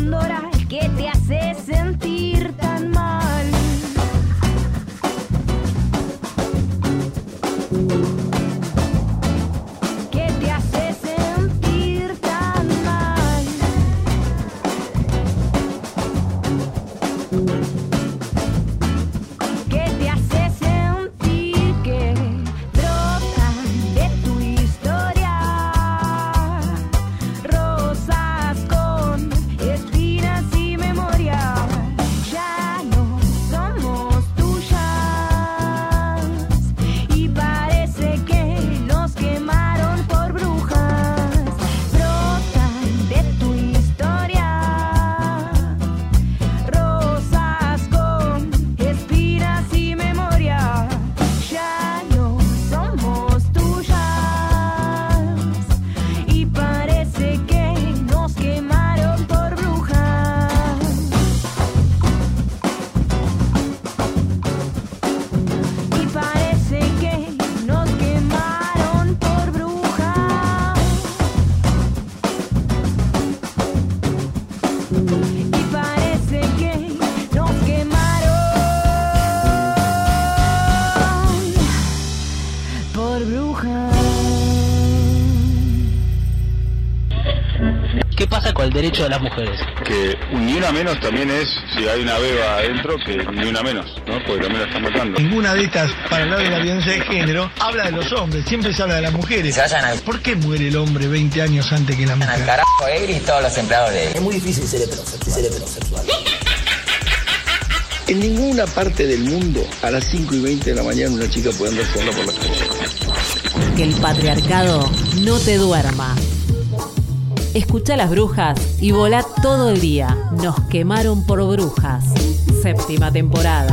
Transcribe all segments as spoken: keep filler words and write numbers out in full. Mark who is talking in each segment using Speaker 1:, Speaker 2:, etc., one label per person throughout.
Speaker 1: candora que te hace sentir tan mal. Que te hace sentir tan mal. Que te hace sentir que brotan de tu historia rosas con espinas y memoria. Ya no somos tuyas y parece que nos quemaron por brujas. Brotan de tu historia rosas con espinas y memoria. Ya no somos tuyas y parece que nos quemaron por brujas. Y parece que nos quemaron por brujas. Y parece que nos quemaron por brujas.
Speaker 2: ¿Qué pasa con el derecho de las mujeres?
Speaker 3: Que ni una menos también es, si hay una beba adentro, que ni una menos, ¿no? Porque también la están matando.
Speaker 4: Ninguna de estas, para hablar de la violencia de género, habla de los hombres, siempre se habla de las mujeres.
Speaker 5: Se vayan al,
Speaker 4: ¿Por qué muere el hombre veinte años antes que la
Speaker 5: al
Speaker 4: mujer?
Speaker 5: carajo él y todos los empleados de él.
Speaker 6: Es muy difícil ser heterosexual. Ser heterosexual.
Speaker 7: En ninguna parte del mundo a las cinco y veinte de la mañana una chica puede andar sola por la calle.
Speaker 8: Que el patriarcado no te duerma. Escucha Las Brujas y volá todo el día. Nos quemaron por brujas. Séptima temporada.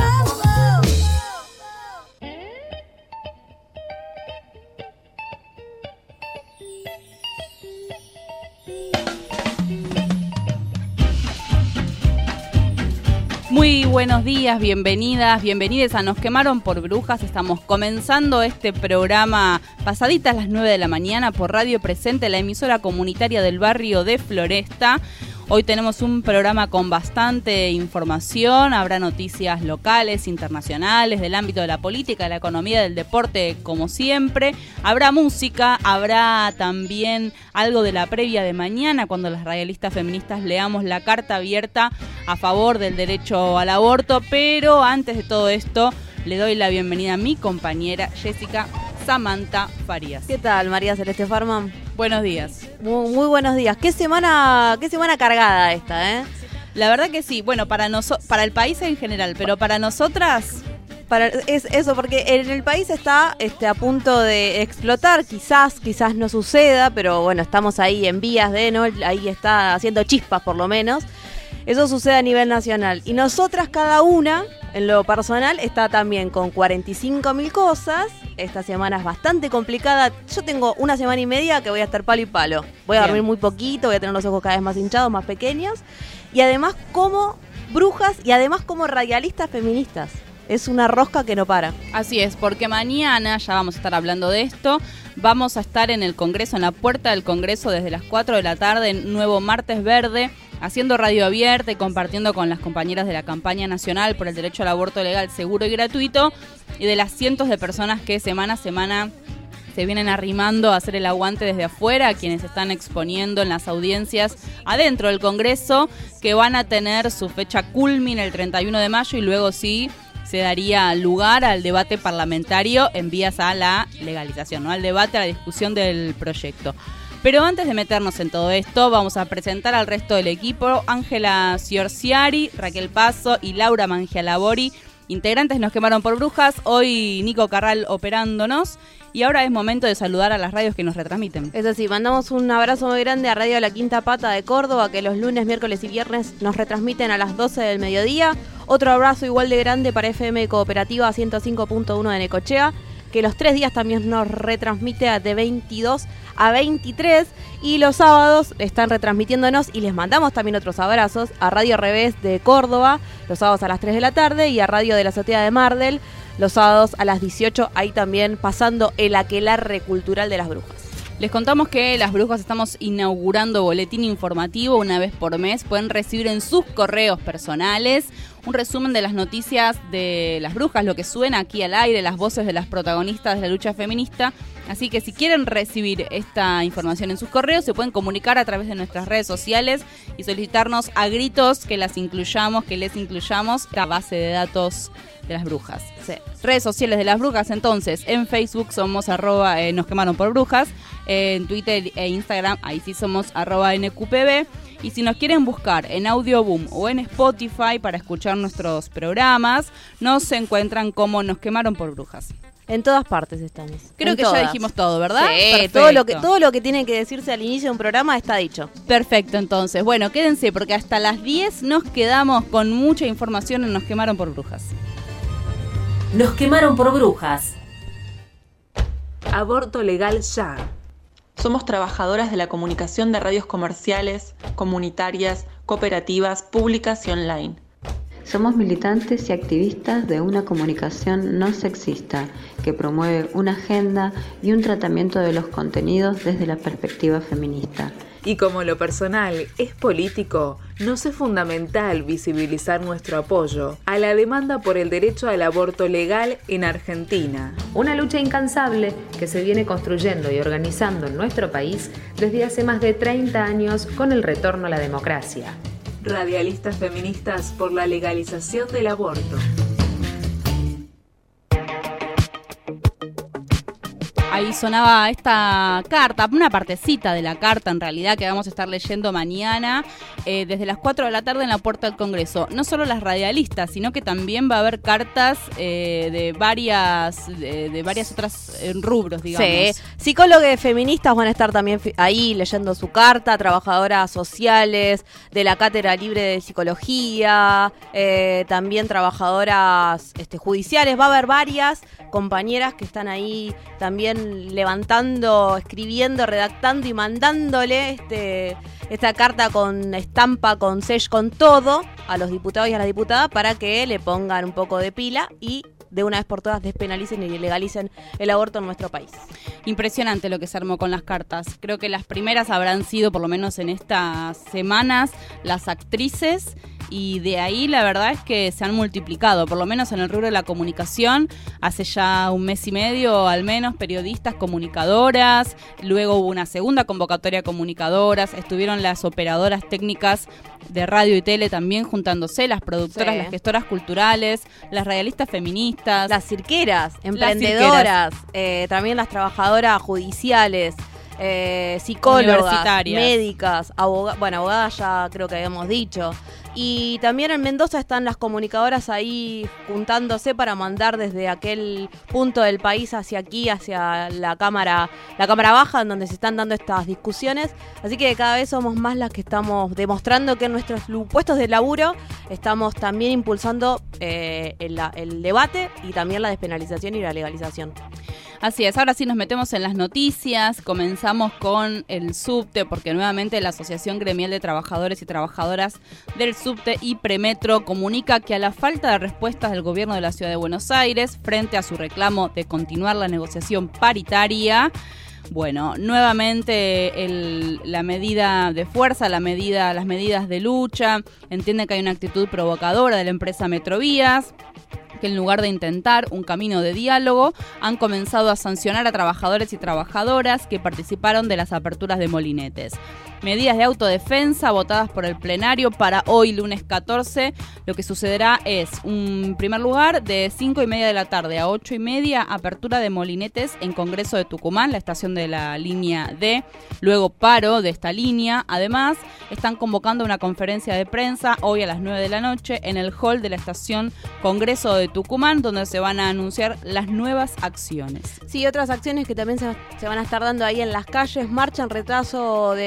Speaker 9: Muy buenos días, bienvenidas, bienvenides a Nos Quemaron por Brujas. Estamos comenzando este programa pasaditas las nueve de la mañana por Radio Presente, la emisora comunitaria del barrio de Floresta. Hoy tenemos un programa con bastante información, habrá noticias locales, internacionales, del ámbito de la política, de la economía, del deporte, como siempre. Habrá música, habrá también algo de la previa de mañana, cuando las radialistas feministas leamos la carta abierta a favor del derecho al aborto. Pero antes de todo esto, le doy la bienvenida a mi compañera Jessica Samantha Farías.
Speaker 10: ¿Qué tal, María Celeste Farman?
Speaker 9: Buenos días.
Speaker 10: Muy, muy buenos días. Qué semana, qué semana cargada esta, ¿eh?
Speaker 9: La verdad que sí. Bueno, para noso- para el país en general, pero para nosotras...
Speaker 10: Para, es eso, porque en el país está este, a punto de explotar, quizás, quizás no suceda, pero bueno, estamos ahí en vías de, ¿no? Ahí está haciendo chispas por lo menos. Eso sucede a nivel nacional. Y nosotras cada una, en lo personal, está también con cuarenta y cinco mil cosas. Esta semana es bastante complicada. Yo tengo una semana y media que voy a estar palo y palo. Voy a
Speaker 9: Bien.
Speaker 10: dormir muy poquito, voy a tener los ojos cada vez más hinchados, más pequeños. Y además como brujas y además como radialistas feministas. Es una rosca que no para.
Speaker 9: Así es, porque mañana, ya vamos a estar hablando de esto, vamos a estar en el Congreso, en la puerta del Congreso desde las cuatro de la tarde, en Nuevo Martes Verde, haciendo radio abierta y compartiendo con las compañeras de la campaña nacional por el derecho al aborto legal, seguro y gratuito, y de las cientos de personas que semana a semana se vienen arrimando a hacer el aguante desde afuera, quienes están exponiendo en las audiencias adentro del Congreso, que van a tener su fecha culmine el treinta y uno de mayo y luego sí se daría lugar al debate parlamentario en vías a la legalización, ¿no? Al debate, a la discusión del proyecto. Pero antes de meternos en todo esto, vamos a presentar al resto del equipo. Ángela Ciorciari, Raquel Paso y Laura Mangialabori, integrantes Nos Quemaron por Brujas. Hoy Nico Carral operándonos. Y ahora es momento de saludar a las radios que nos retransmiten.
Speaker 10: Es así, mandamos un abrazo muy grande a Radio La Quinta Pata de Córdoba, que los lunes, miércoles y viernes nos retransmiten a las doce del mediodía. Otro abrazo igual de grande para F M Cooperativa ciento cinco punto uno de Necochea, que los tres días también nos retransmite de veintidós a veintitrés. Y los sábados están retransmitiéndonos y les mandamos también otros abrazos a Radio Revés de Córdoba, los sábados a las tres de la tarde, y a Radio de la Azotea de Mardel, los sábados a las dieciocho, ahí también pasando el aquelarre cultural de las brujas.
Speaker 9: Les contamos que Las Brujas estamos inaugurando boletín informativo una vez por mes. Pueden recibir en sus correos personales un resumen de las noticias de Las Brujas, lo que suena aquí al aire, las voces de las protagonistas de la lucha feminista. Así que si quieren recibir esta información en sus correos, se pueden comunicar a través de nuestras redes sociales y solicitarnos a gritos que las incluyamos, que les incluyamos la base de datos de Las Brujas. Sí. Redes sociales de Las Brujas, entonces, en Facebook somos arroba eh, nos quemaron por brujas, eh, en Twitter e Instagram, ahí sí somos arroba N Q P B. Y si nos quieren buscar en Audioboom o en Spotify para escuchar nuestros programas, nos encuentran como Nos Quemaron por Brujas.
Speaker 10: En todas partes estamos.
Speaker 9: Creo
Speaker 10: en
Speaker 9: que
Speaker 10: todas.
Speaker 9: ya dijimos todo, ¿verdad?
Speaker 10: Sí,
Speaker 9: Perfecto.
Speaker 10: todo lo que todo lo que tiene que decirse al inicio de un programa está dicho.
Speaker 9: Perfecto, entonces. Bueno, quédense porque hasta las diez nos quedamos con mucha información en Nos Quemaron por Brujas.
Speaker 8: Nos quemaron por brujas.
Speaker 11: Aborto legal ya. Somos trabajadoras de la comunicación de radios comerciales, comunitarias, cooperativas, públicas y online.
Speaker 12: Somos militantes y activistas de una comunicación no sexista que promueve una agenda y un tratamiento de los contenidos desde la perspectiva feminista.
Speaker 11: Y como lo personal es político, nos es fundamental visibilizar nuestro apoyo a la demanda por el derecho al aborto legal en Argentina.
Speaker 13: Una lucha incansable que se viene construyendo y organizando en nuestro país desde hace más de treinta años con el retorno a la democracia.
Speaker 11: Radialistas feministas por la legalización del aborto.
Speaker 9: Ahí sonaba esta carta, una partecita de la carta en realidad que vamos a estar leyendo mañana eh, desde las cuatro de la tarde en la puerta del Congreso. No solo las radialistas, sino que también va a haber cartas eh, de varias de, de varias otras eh, rubros, digamos.
Speaker 10: Sí, psicólogos feministas van a estar también ahí leyendo su carta, trabajadoras sociales de la Cátedra Libre de Psicología, eh, también trabajadoras este, judiciales. Va a haber varias compañeras que están ahí también levantando, escribiendo, redactando y mandándole este, esta carta con estampa, con sello, con todo a los diputados y a las diputadas para que le pongan un poco de pila y de una vez por todas despenalicen y legalicen el aborto en nuestro país.
Speaker 9: Impresionante lo que se armó con las cartas. Creo que las primeras habrán sido, por lo menos en estas semanas, las actrices. Y de ahí la verdad es que se han multiplicado, por lo menos en el rubro de la comunicación, hace ya un mes y medio al menos, periodistas, comunicadoras, luego hubo una segunda convocatoria de comunicadoras, estuvieron las operadoras técnicas de radio y tele también juntándose, las productoras,
Speaker 10: sí.
Speaker 9: las gestoras culturales, las radialistas feministas.
Speaker 10: Las cirqueras, emprendedoras, eh, también las trabajadoras judiciales. Eh, psicólogas, médicas, abogadas, bueno, abogadas ya creo que habíamos dicho. Y también en Mendoza están las comunicadoras ahí juntándose para mandar desde aquel punto del país hacia aquí, hacia la cámara, la cámara baja, en donde se están dando estas discusiones. Así que cada vez somos más las que estamos demostrando que en nuestros puestos de laburo estamos también impulsando eh, el, el debate y también la despenalización y la legalización.
Speaker 9: Así es, ahora sí nos metemos en las noticias, comenzamos con el subte, porque nuevamente la Asociación Gremial de Trabajadores y Trabajadoras del Subte y Premetro comunica que a la falta de respuestas del gobierno de la Ciudad de Buenos Aires frente a su reclamo de continuar la negociación paritaria, bueno, nuevamente el, la medida de fuerza, la medida, las medidas de lucha, entienden que hay una actitud provocadora de la empresa Metrovías, que en lugar de intentar un camino de diálogo, han comenzado a sancionar a trabajadores y trabajadoras que participaron de las aperturas de molinetes. Medidas de autodefensa votadas por el plenario para hoy, lunes catorce. Lo que sucederá es, en primer lugar, de cinco y media de la tarde a ocho y media, apertura de molinetes en Congreso de Tucumán, la estación de la línea D. Luego paro de esta línea. Además, están convocando una conferencia de prensa hoy a las nueve de la noche en el hall de la estación Congreso de Tucumán, donde se van a anunciar las nuevas acciones.
Speaker 10: Sí, otras acciones que también se, se van a estar dando ahí en las calles. Marcha en retraso del aumento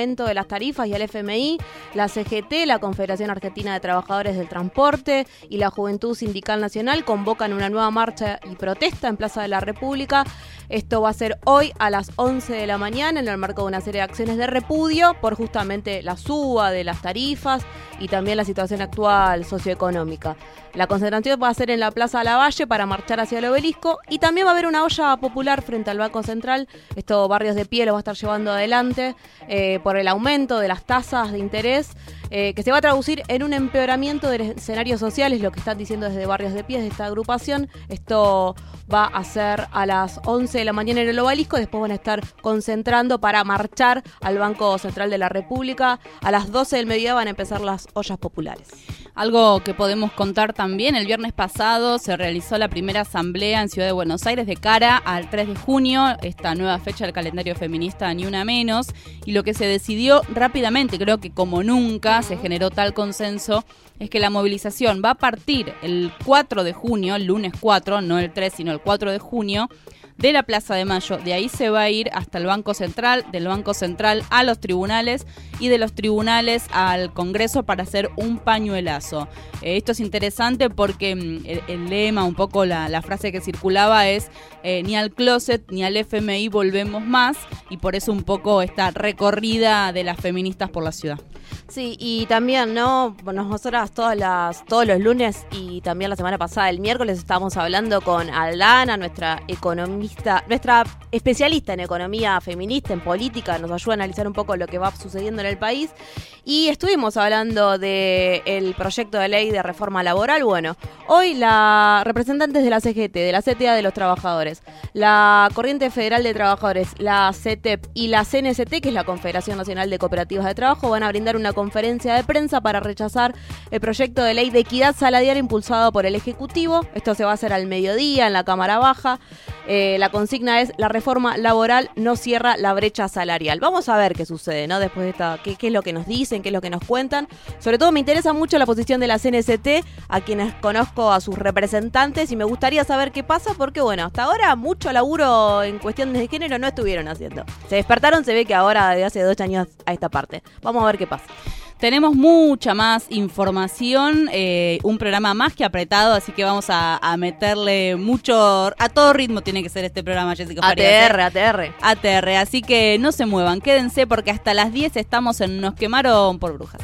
Speaker 10: aumento de las tarifas y el F M I, la C G T, la Confederación Argentina de Trabajadores del Transporte y la Juventud Sindical Nacional convocan una nueva marcha y protesta en Plaza de la República. Esto va a ser hoy a las once de la mañana en el marco de una serie de acciones de repudio por justamente la suba de las tarifas y también la situación actual socioeconómica. La concentración va a ser en la Plaza Lavalle para marchar hacia el Obelisco y también va a haber una olla popular frente al Banco Central. Esto Barrios de Pie lo va a estar llevando adelante eh, por el aumento de las tasas de interés eh, que se va a traducir en un empeoramiento de escenarios sociales, lo que están diciendo desde Barrios de Pie, de esta agrupación. Esto va a ser a las once de la mañana en el Obelisco, después van a estar concentrando para marchar al Banco Central de la República. A las doce del mediodía van a empezar las ollas populares.
Speaker 9: Algo que podemos contar también, el viernes pasado se realizó la primera asamblea en Ciudad de Buenos Aires de cara al tres de junio, esta nueva fecha del calendario feminista Ni Una Menos, y lo que se decidió rápidamente, creo que como nunca se generó tal consenso, es que la movilización va a partir el cuatro de junio, el lunes cuatro, no el tres, sino el cuatro de junio, de la Plaza de Mayo. De ahí se va a ir hasta el Banco Central, del Banco Central a los tribunales y de los tribunales al Congreso para hacer un pañuelazo. Eh, esto es interesante porque mm, el, el lema, un poco la, la frase que circulaba es eh, ni al closet ni al F M I volvemos más, y por eso un poco esta recorrida de las feministas por la ciudad.
Speaker 10: Sí, y también, ¿no? Bueno, nosotras todas las, todos los lunes y también la semana pasada, el miércoles, estábamos hablando con Aldana, nuestra economista, nuestra especialista en economía feminista, en política, nos ayuda a analizar un poco lo que va sucediendo en el país. Y estuvimos hablando del proyecto de ley de reforma laboral. Bueno, hoy la representantes de la C G T, de la C T A de los trabajadores, la Corriente Federal de Trabajadores, la C T E P y la C N S T, que es la Confederación Nacional de Cooperativas de Trabajo, van a brindar una conferencia de prensa para rechazar el proyecto de ley de equidad salarial impulsado por el Ejecutivo. Esto se va a hacer al mediodía en la Cámara Baja. Eh, la consigna es: la reforma laboral no cierra la brecha salarial. Vamos a ver qué sucede, ¿no? Después de esta, qué, qué es lo que nos dicen, qué es lo que nos cuentan. Sobre todo me interesa mucho la posición de la C N S T, a quienes conozco a sus representantes, y me gustaría saber qué pasa porque, bueno, hasta ahora mucho laburo en cuestiones de género no estuvieron haciendo. Se despertaron, se ve que ahora de hace dos años a esta parte. Vamos a ver qué pasa.
Speaker 9: Tenemos mucha más información, eh, un programa más que apretado, así que vamos a, a meterle mucho, a todo ritmo tiene que ser este programa, Jessica Farías.
Speaker 10: A T R, ¿eh? A T R.
Speaker 9: A T R, así que no se muevan, quédense porque hasta las diez estamos en Nos Quemaron por Brujas.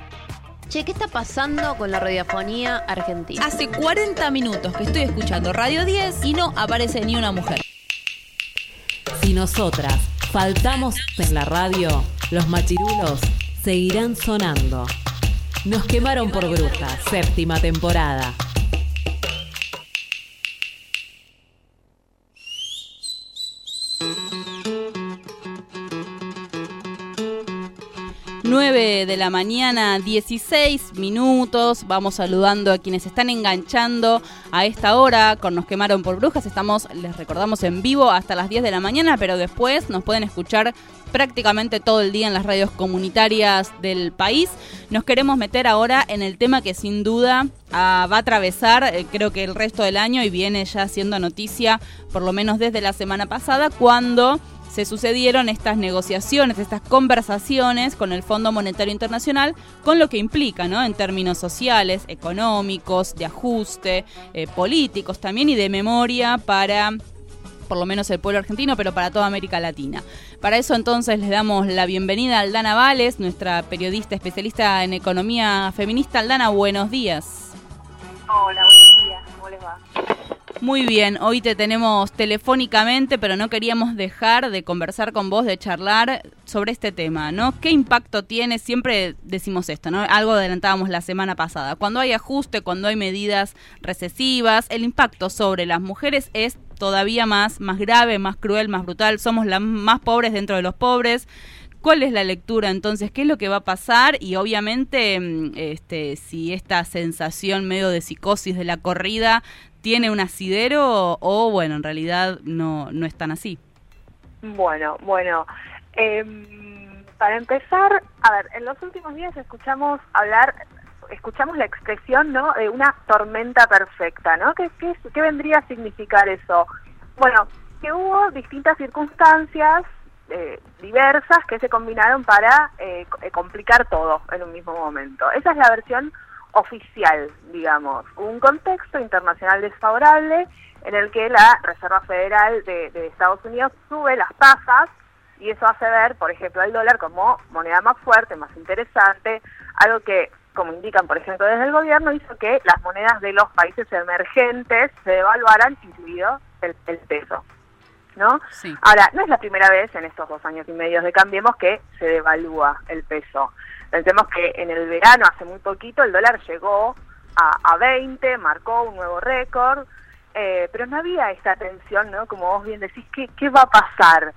Speaker 10: Che, ¿qué está pasando con la radiofonía argentina?
Speaker 14: Hace cuarenta minutos que estoy escuchando Radio diez y no aparece ni una mujer.
Speaker 8: Si nosotras faltamos en la radio, los machirulos seguirán sonando. Nos Quemaron por Brujas, séptima temporada.
Speaker 9: nueve de la mañana, dieciséis minutos. Vamos saludando a quienes están enganchando a esta hora con Nos Quemaron por Brujas. Estamos, les recordamos, en vivo hasta las diez de la mañana, pero después nos pueden escuchar prácticamente todo el día en las radios comunitarias del país. Nos queremos meter ahora en el tema que sin duda ah, va a atravesar, eh, creo que el resto del año, y viene ya siendo noticia, por lo menos desde la semana pasada, cuando se sucedieron estas negociaciones, estas conversaciones con el Fondo Monetario Internacional, con lo que implica, ¿no? En términos sociales, económicos, de ajuste, eh, políticos también, y de memoria para, por lo menos el pueblo argentino, pero para toda América Latina. Para eso entonces les damos la bienvenida a Aldana Vales, nuestra periodista especialista en economía feminista. Aldana, buenos días.
Speaker 15: Hola, buenos días, ¿cómo les va?
Speaker 9: Muy bien, hoy te tenemos telefónicamente, pero no queríamos dejar de conversar con vos, de charlar sobre este tema, ¿no? ¿Qué impacto tiene? Siempre decimos esto, ¿no? Algo adelantábamos la semana pasada. Cuando hay ajuste, cuando hay medidas recesivas, el impacto sobre las mujeres es todavía más, más grave, más cruel, más brutal. Somos las más pobres dentro de los pobres. ¿Cuál es la lectura entonces? ¿Qué es lo que va a pasar? Y obviamente, este, si esta sensación medio de psicosis de la corrida tiene un asidero o, bueno, en realidad no, no es tan así.
Speaker 15: Bueno, bueno. Eh, para empezar, a ver, en los últimos días escuchamos hablar, escuchamos la expresión, ¿no?, de una tormenta perfecta, ¿no? ¿Qué, qué, qué vendría a significar eso? Bueno, que hubo distintas circunstancias eh, diversas que se combinaron para eh, complicar todo en un mismo momento. Esa es la versión oficial, digamos, un contexto internacional desfavorable en el que la Reserva Federal de, de Estados Unidos sube las tasas y eso hace ver, por ejemplo, al dólar como moneda más fuerte, más interesante, algo que, como indican, por ejemplo, desde el gobierno, hizo que las monedas de los países emergentes se devaluaran, incluido el, el peso, ¿no?
Speaker 9: Sí.
Speaker 15: Ahora, no es la primera vez en estos dos años y medio de Cambiemos que se devalúa el peso. Pensemos que en el verano, hace muy poquito, el dólar llegó a, a veinte, marcó un nuevo récord, eh, pero no había esta tensión, ¿no? Como vos bien decís, ¿qué, qué va a pasar?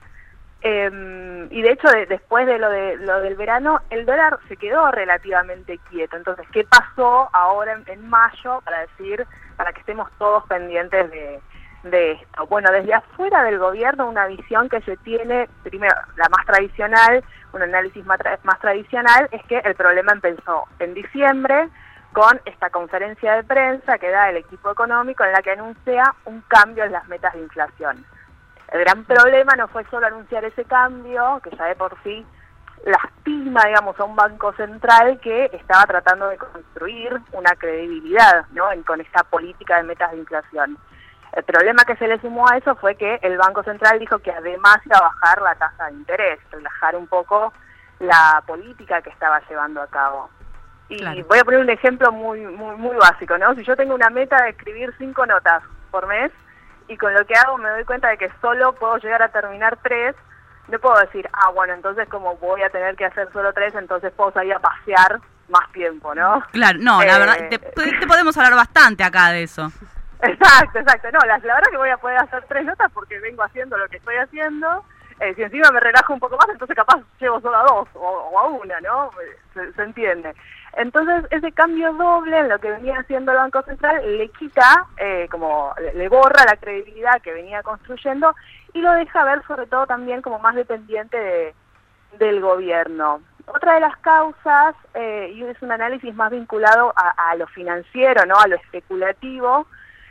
Speaker 15: Eh, y de hecho, de, después de lo, de lo del verano, el dólar se quedó relativamente quieto. Entonces, ¿qué pasó ahora en, en mayo para decir, para que estemos todos pendientes de, de esto? Bueno, desde afuera del gobierno, una visión que se tiene, primero, la más tradicional, un análisis más, tra más tradicional, es que el problema empezó en diciembre con esta conferencia de prensa que da el equipo económico en la que anuncia un cambio en las metas de inflación. El gran problema no fue solo anunciar ese cambio, que ya de por sí lastima, digamos, a un banco central que estaba tratando de construir una credibilidad, ¿no?, en, con esta política de metas de inflación. El problema que se le sumó a eso fue que el Banco Central dijo que además iba a bajar la tasa de interés, relajar un poco la política que estaba llevando a cabo. Y claro, voy a poner un ejemplo muy, muy, muy básico, ¿no? Si yo tengo una meta de escribir cinco notas por mes y con lo que hago me doy cuenta de que solo puedo llegar a terminar tres, no puedo decir, ah, bueno, entonces como voy a tener que hacer solo tres, entonces puedo salir a pasear más tiempo, ¿no?
Speaker 9: Claro, no, eh, la verdad, te, te podemos hablar bastante acá de eso.
Speaker 15: Exacto, exacto. No, la, la verdad que voy a poder hacer tres notas porque vengo haciendo lo que estoy haciendo. Eh, si encima me relajo un poco más, entonces capaz llevo solo a dos o, o a una, ¿no? Se, se entiende. Entonces, ese cambio doble en lo que venía haciendo el Banco Central le quita, eh, como le, le borra la credibilidad que venía construyendo y lo deja ver sobre todo también como más dependiente de, del gobierno. Otra de las causas, eh, y es un análisis más vinculado a, a lo financiero, ¿no?, a lo especulativo,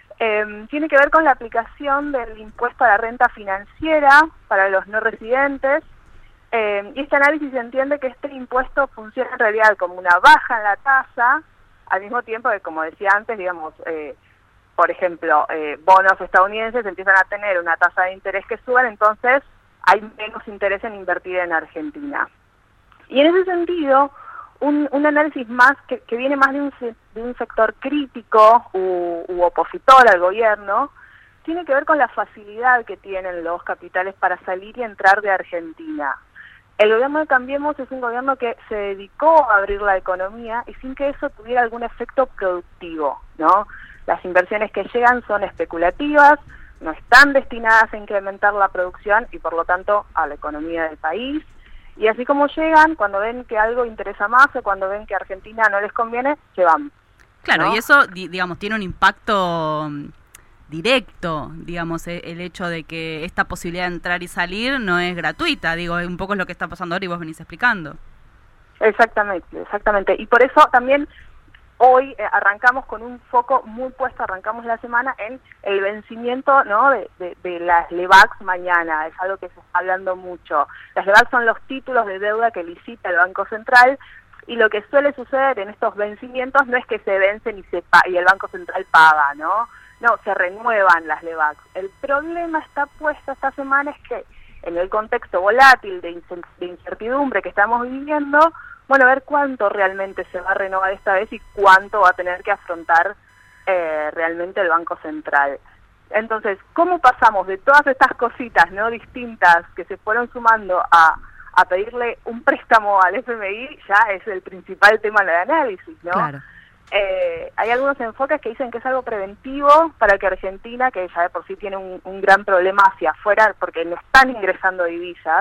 Speaker 15: Eh, tiene que ver con la aplicación del impuesto a la renta financiera para los no residentes, eh, y este análisis entiende que este impuesto funciona en realidad como una baja en la tasa, al mismo tiempo que, como decía antes, digamos, eh, por ejemplo, eh, bonos estadounidenses empiezan a tener una tasa de interés que suben, entonces hay menos interés en invertir en Argentina. Y en ese sentido, Un, un análisis más que, que viene más de un, de un sector crítico u, u opositor al gobierno, tiene que ver con la facilidad que tienen los capitales para salir y entrar de Argentina. El gobierno de Cambiemos es un gobierno que se dedicó a abrir la economía y sin que eso tuviera algún efecto productivo, ¿no? Las inversiones que llegan son especulativas, no están destinadas a incrementar la producción y por lo tanto a la economía del país. Y así como llegan, cuando ven que algo interesa más o cuando ven que Argentina no les conviene, se van.
Speaker 9: Claro,
Speaker 15: ¿no?
Speaker 9: Y eso, digamos, tiene un impacto directo, digamos, el hecho de que esta posibilidad de entrar y salir no es gratuita, digo, un poco es lo que está pasando ahora y vos venís explicando.
Speaker 15: Exactamente, exactamente. Y por eso también hoy eh, arrancamos con un foco muy puesto, arrancamos la semana en el vencimiento, ¿no?, de, de, de las LEBACs mañana, es algo que se está hablando mucho. Las LEBACs son los títulos de deuda que licita el Banco Central y lo que suele suceder en estos vencimientos no es que se vencen y, se pa y el Banco Central paga, ¿no? No, se renuevan las LEBACs. El problema está puesto esta semana es que en el contexto volátil de, de incertidumbre que estamos viviendo, bueno, a ver cuánto realmente se va a renovar esta vez y cuánto va a tener que afrontar eh, realmente el Banco Central. Entonces, ¿cómo pasamos de todas estas cositas, ¿no?, distintas que se fueron sumando a, a pedirle un préstamo al F M I? Ya es el principal tema de análisis, ¿no?
Speaker 9: Claro.
Speaker 15: Eh, hay algunos enfoques que dicen que es algo preventivo para que Argentina, que ya de por sí tiene un, un gran problema hacia afuera porque no están ingresando divisas,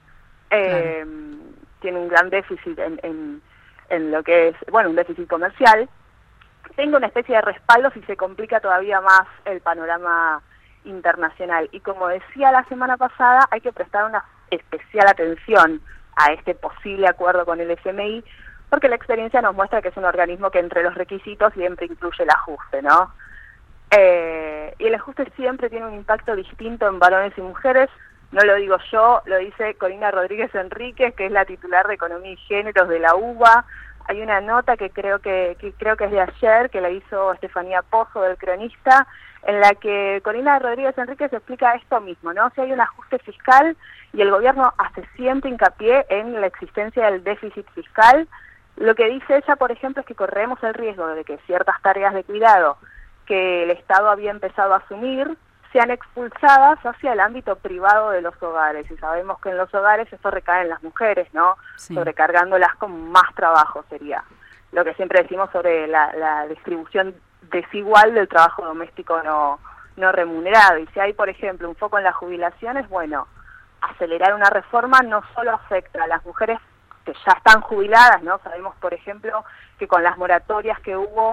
Speaker 15: eh, claro, tiene un gran déficit en, en, en lo que es, bueno, un déficit comercial, tenga una especie de respaldo si se complica todavía más el panorama internacional. Y como decía la semana pasada, hay que prestar una especial atención a este posible acuerdo con el F M I, porque la experiencia nos muestra que es un organismo que entre los requisitos siempre incluye el ajuste, ¿no? Eh, y el ajuste siempre tiene un impacto distinto en varones y mujeres. no lo digo yo, lo dice Corina Rodríguez Enríquez, que es la titular de Economía y Géneros de la U B A. Hay una nota que creo que, que creo que es de ayer, que la hizo Estefanía Pozo, del Cronista, en la que Corina Rodríguez Enríquez explica esto mismo, ¿no? Si hay un ajuste fiscal y el gobierno hace siempre hincapié en la existencia del déficit fiscal, lo que dice ella, por ejemplo, es que corremos el riesgo de que ciertas tareas de cuidado que el Estado había empezado a asumir sean expulsadas hacia el ámbito privado de los hogares, y sabemos que en los hogares esto recae en las mujeres, ¿no? Sí. Sobrecargándolas con más trabajo sería lo que siempre decimos sobre la, la distribución desigual del trabajo doméstico no, no remunerado. Y si hay, por ejemplo, un foco en las jubilaciones, bueno, acelerar una reforma no solo afecta a las mujeres que ya están jubiladas, ¿no? Sabemos, por ejemplo, que con las moratorias que hubo,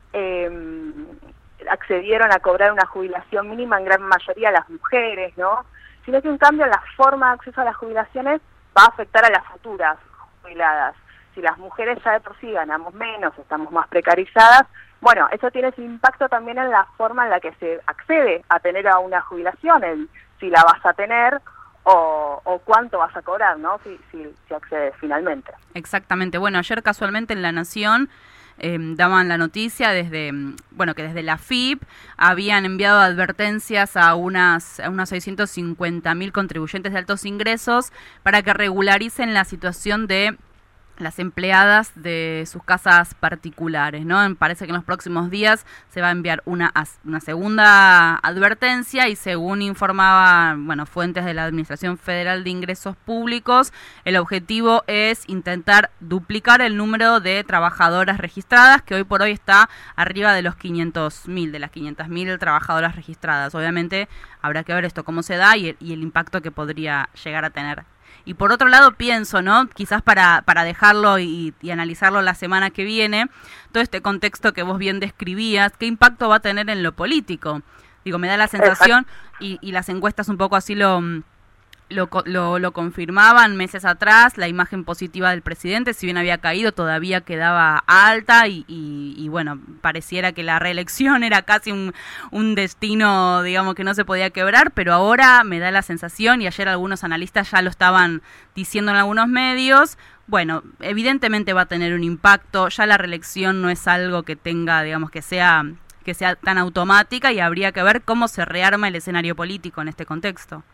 Speaker 15: eh, accedieron a cobrar una jubilación mínima en gran mayoría las mujeres, ¿no? Sino que un cambio en la forma de acceso a las jubilaciones va a afectar a las futuras jubiladas. Si las mujeres ya de por sí ganamos menos, estamos más precarizadas, bueno, eso tiene su impacto también en la forma en la que se accede a tener a una jubilación, en si la vas a tener o, o cuánto vas a cobrar, ¿no? Si, si, si accedes finalmente.
Speaker 9: Exactamente. Bueno, ayer casualmente en La Nación Eh, daban la noticia desde, bueno, que desde la F I P habían enviado advertencias a unas a unos seiscientos cincuenta mil contribuyentes de altos ingresos para que regularicen la situación de las empleadas de sus casas particulares, ¿no? Parece que en los próximos días se va a enviar una, una segunda advertencia y según informaban, bueno, fuentes de la Administración Federal de Ingresos Públicos, el objetivo es intentar duplicar el número de trabajadoras registradas, que hoy por hoy está arriba de los quinientos mil, de las quinientas mil trabajadoras registradas. Obviamente habrá que ver esto cómo se da y el, y el impacto que podría llegar a tener. Y por otro lado pienso, ¿no? Quizás para, para dejarlo y, y analizarlo la semana que viene, todo este contexto que vos bien describías, ¿qué impacto va a tener en lo político? Digo, me da la sensación, y, y las encuestas un poco así lo, lo, lo, lo confirmaban meses atrás, la imagen positiva del presidente, si bien había caído, todavía quedaba alta y, y, y bueno, pareciera que la reelección era casi un, un destino, digamos, que no se podía quebrar, pero ahora me da la sensación, y ayer algunos analistas ya lo estaban diciendo en algunos medios, bueno, evidentemente va a tener un impacto, ya la reelección no es algo que tenga, digamos, que sea, que sea tan automática y habría que ver cómo se rearma el escenario político en este contexto.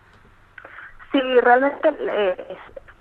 Speaker 15: Sí, realmente eh,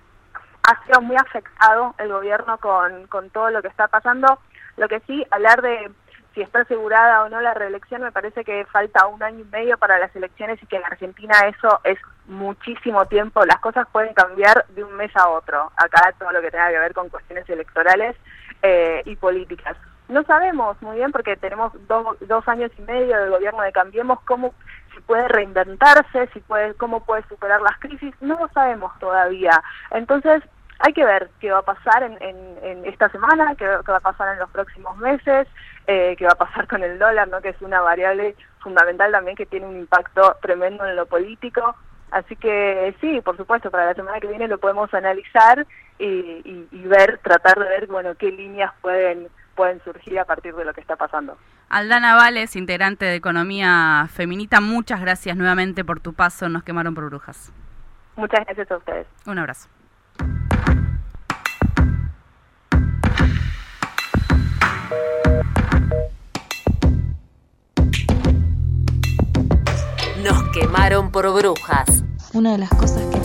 Speaker 15: ha sido muy afectado el gobierno con, con todo lo que está pasando. Lo que sí, hablar de si está asegurada o no la reelección, me parece que falta un año y medio para las elecciones y que en Argentina eso es muchísimo tiempo. Las cosas pueden cambiar de un mes a otro. Acá todo lo que tenga que ver con cuestiones electorales eh, y políticas. No sabemos muy bien, porque tenemos dos, dos años y medio del gobierno de Cambiemos, cómo si puede reinventarse, si puede, cómo puede superar las crisis, no lo sabemos todavía. Entonces hay que ver qué va a pasar en, en, en esta semana, qué, qué va a pasar en los próximos meses, eh, qué va a pasar con el dólar, ¿no? Que es una variable fundamental también que tiene un impacto tremendo en lo político. Así que sí, por supuesto, para la semana que viene lo podemos analizar y, y, y ver, tratar de ver, bueno, qué líneas pueden pueden surgir a partir de lo que está pasando.
Speaker 9: Aldana Vales, integrante de Economía Feminita, muchas gracias nuevamente por tu paso, Nos Quemaron por Brujas.
Speaker 15: Muchas gracias a ustedes.
Speaker 9: Un abrazo.
Speaker 8: Nos quemaron por brujas.
Speaker 16: Una de las cosas que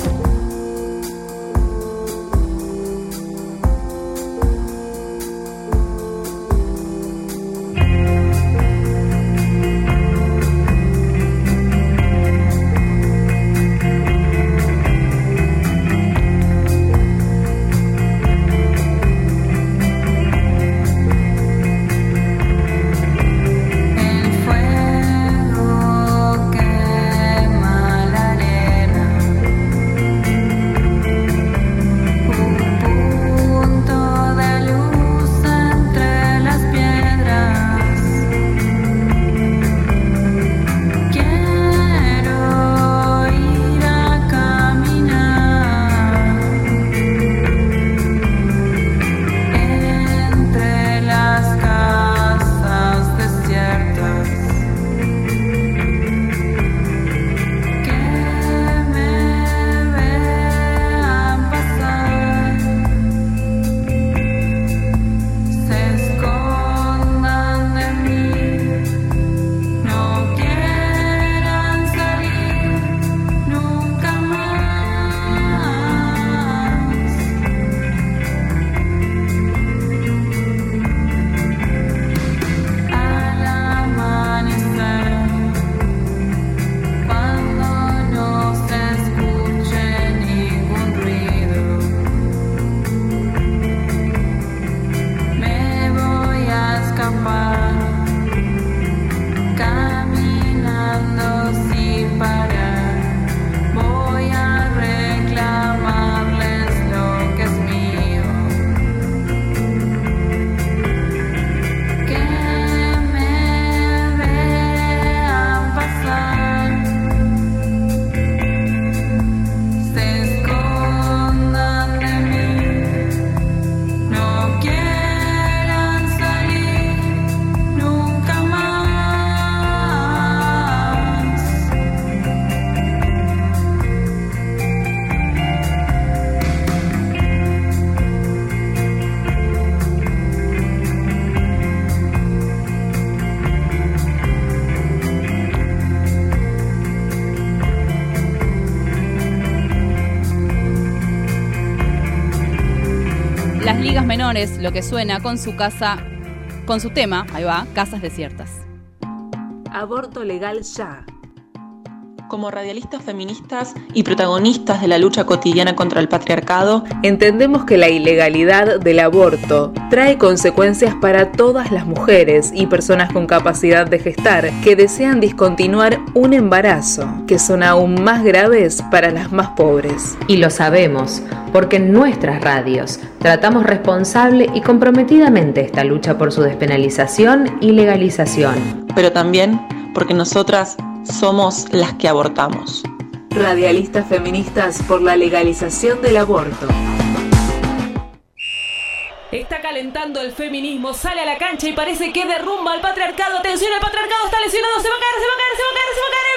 Speaker 9: Ligas Menores, lo que suena con su casa, con su tema, ahí va, Casas Desiertas.
Speaker 11: Aborto legal ya.
Speaker 16: Como radialistas feministas y protagonistas de la lucha cotidiana contra el patriarcado,
Speaker 11: entendemos que la ilegalidad del aborto trae consecuencias para todas las mujeres y personas con capacidad de gestar que desean discontinuar un embarazo, que son aún más graves para las más pobres.
Speaker 13: Y lo sabemos, porque en nuestras radios tratamos responsable y comprometidamente esta lucha por su despenalización y legalización.
Speaker 16: Pero también porque nosotras somos las que abortamos.
Speaker 11: Radialistas feministas por la legalización del aborto.
Speaker 8: Está calentando el feminismo, sale a la cancha y parece que derrumba al patriarcado. Atención, el patriarcado está lesionado, se va a caer, se va a caer, se va a caer, se va a caer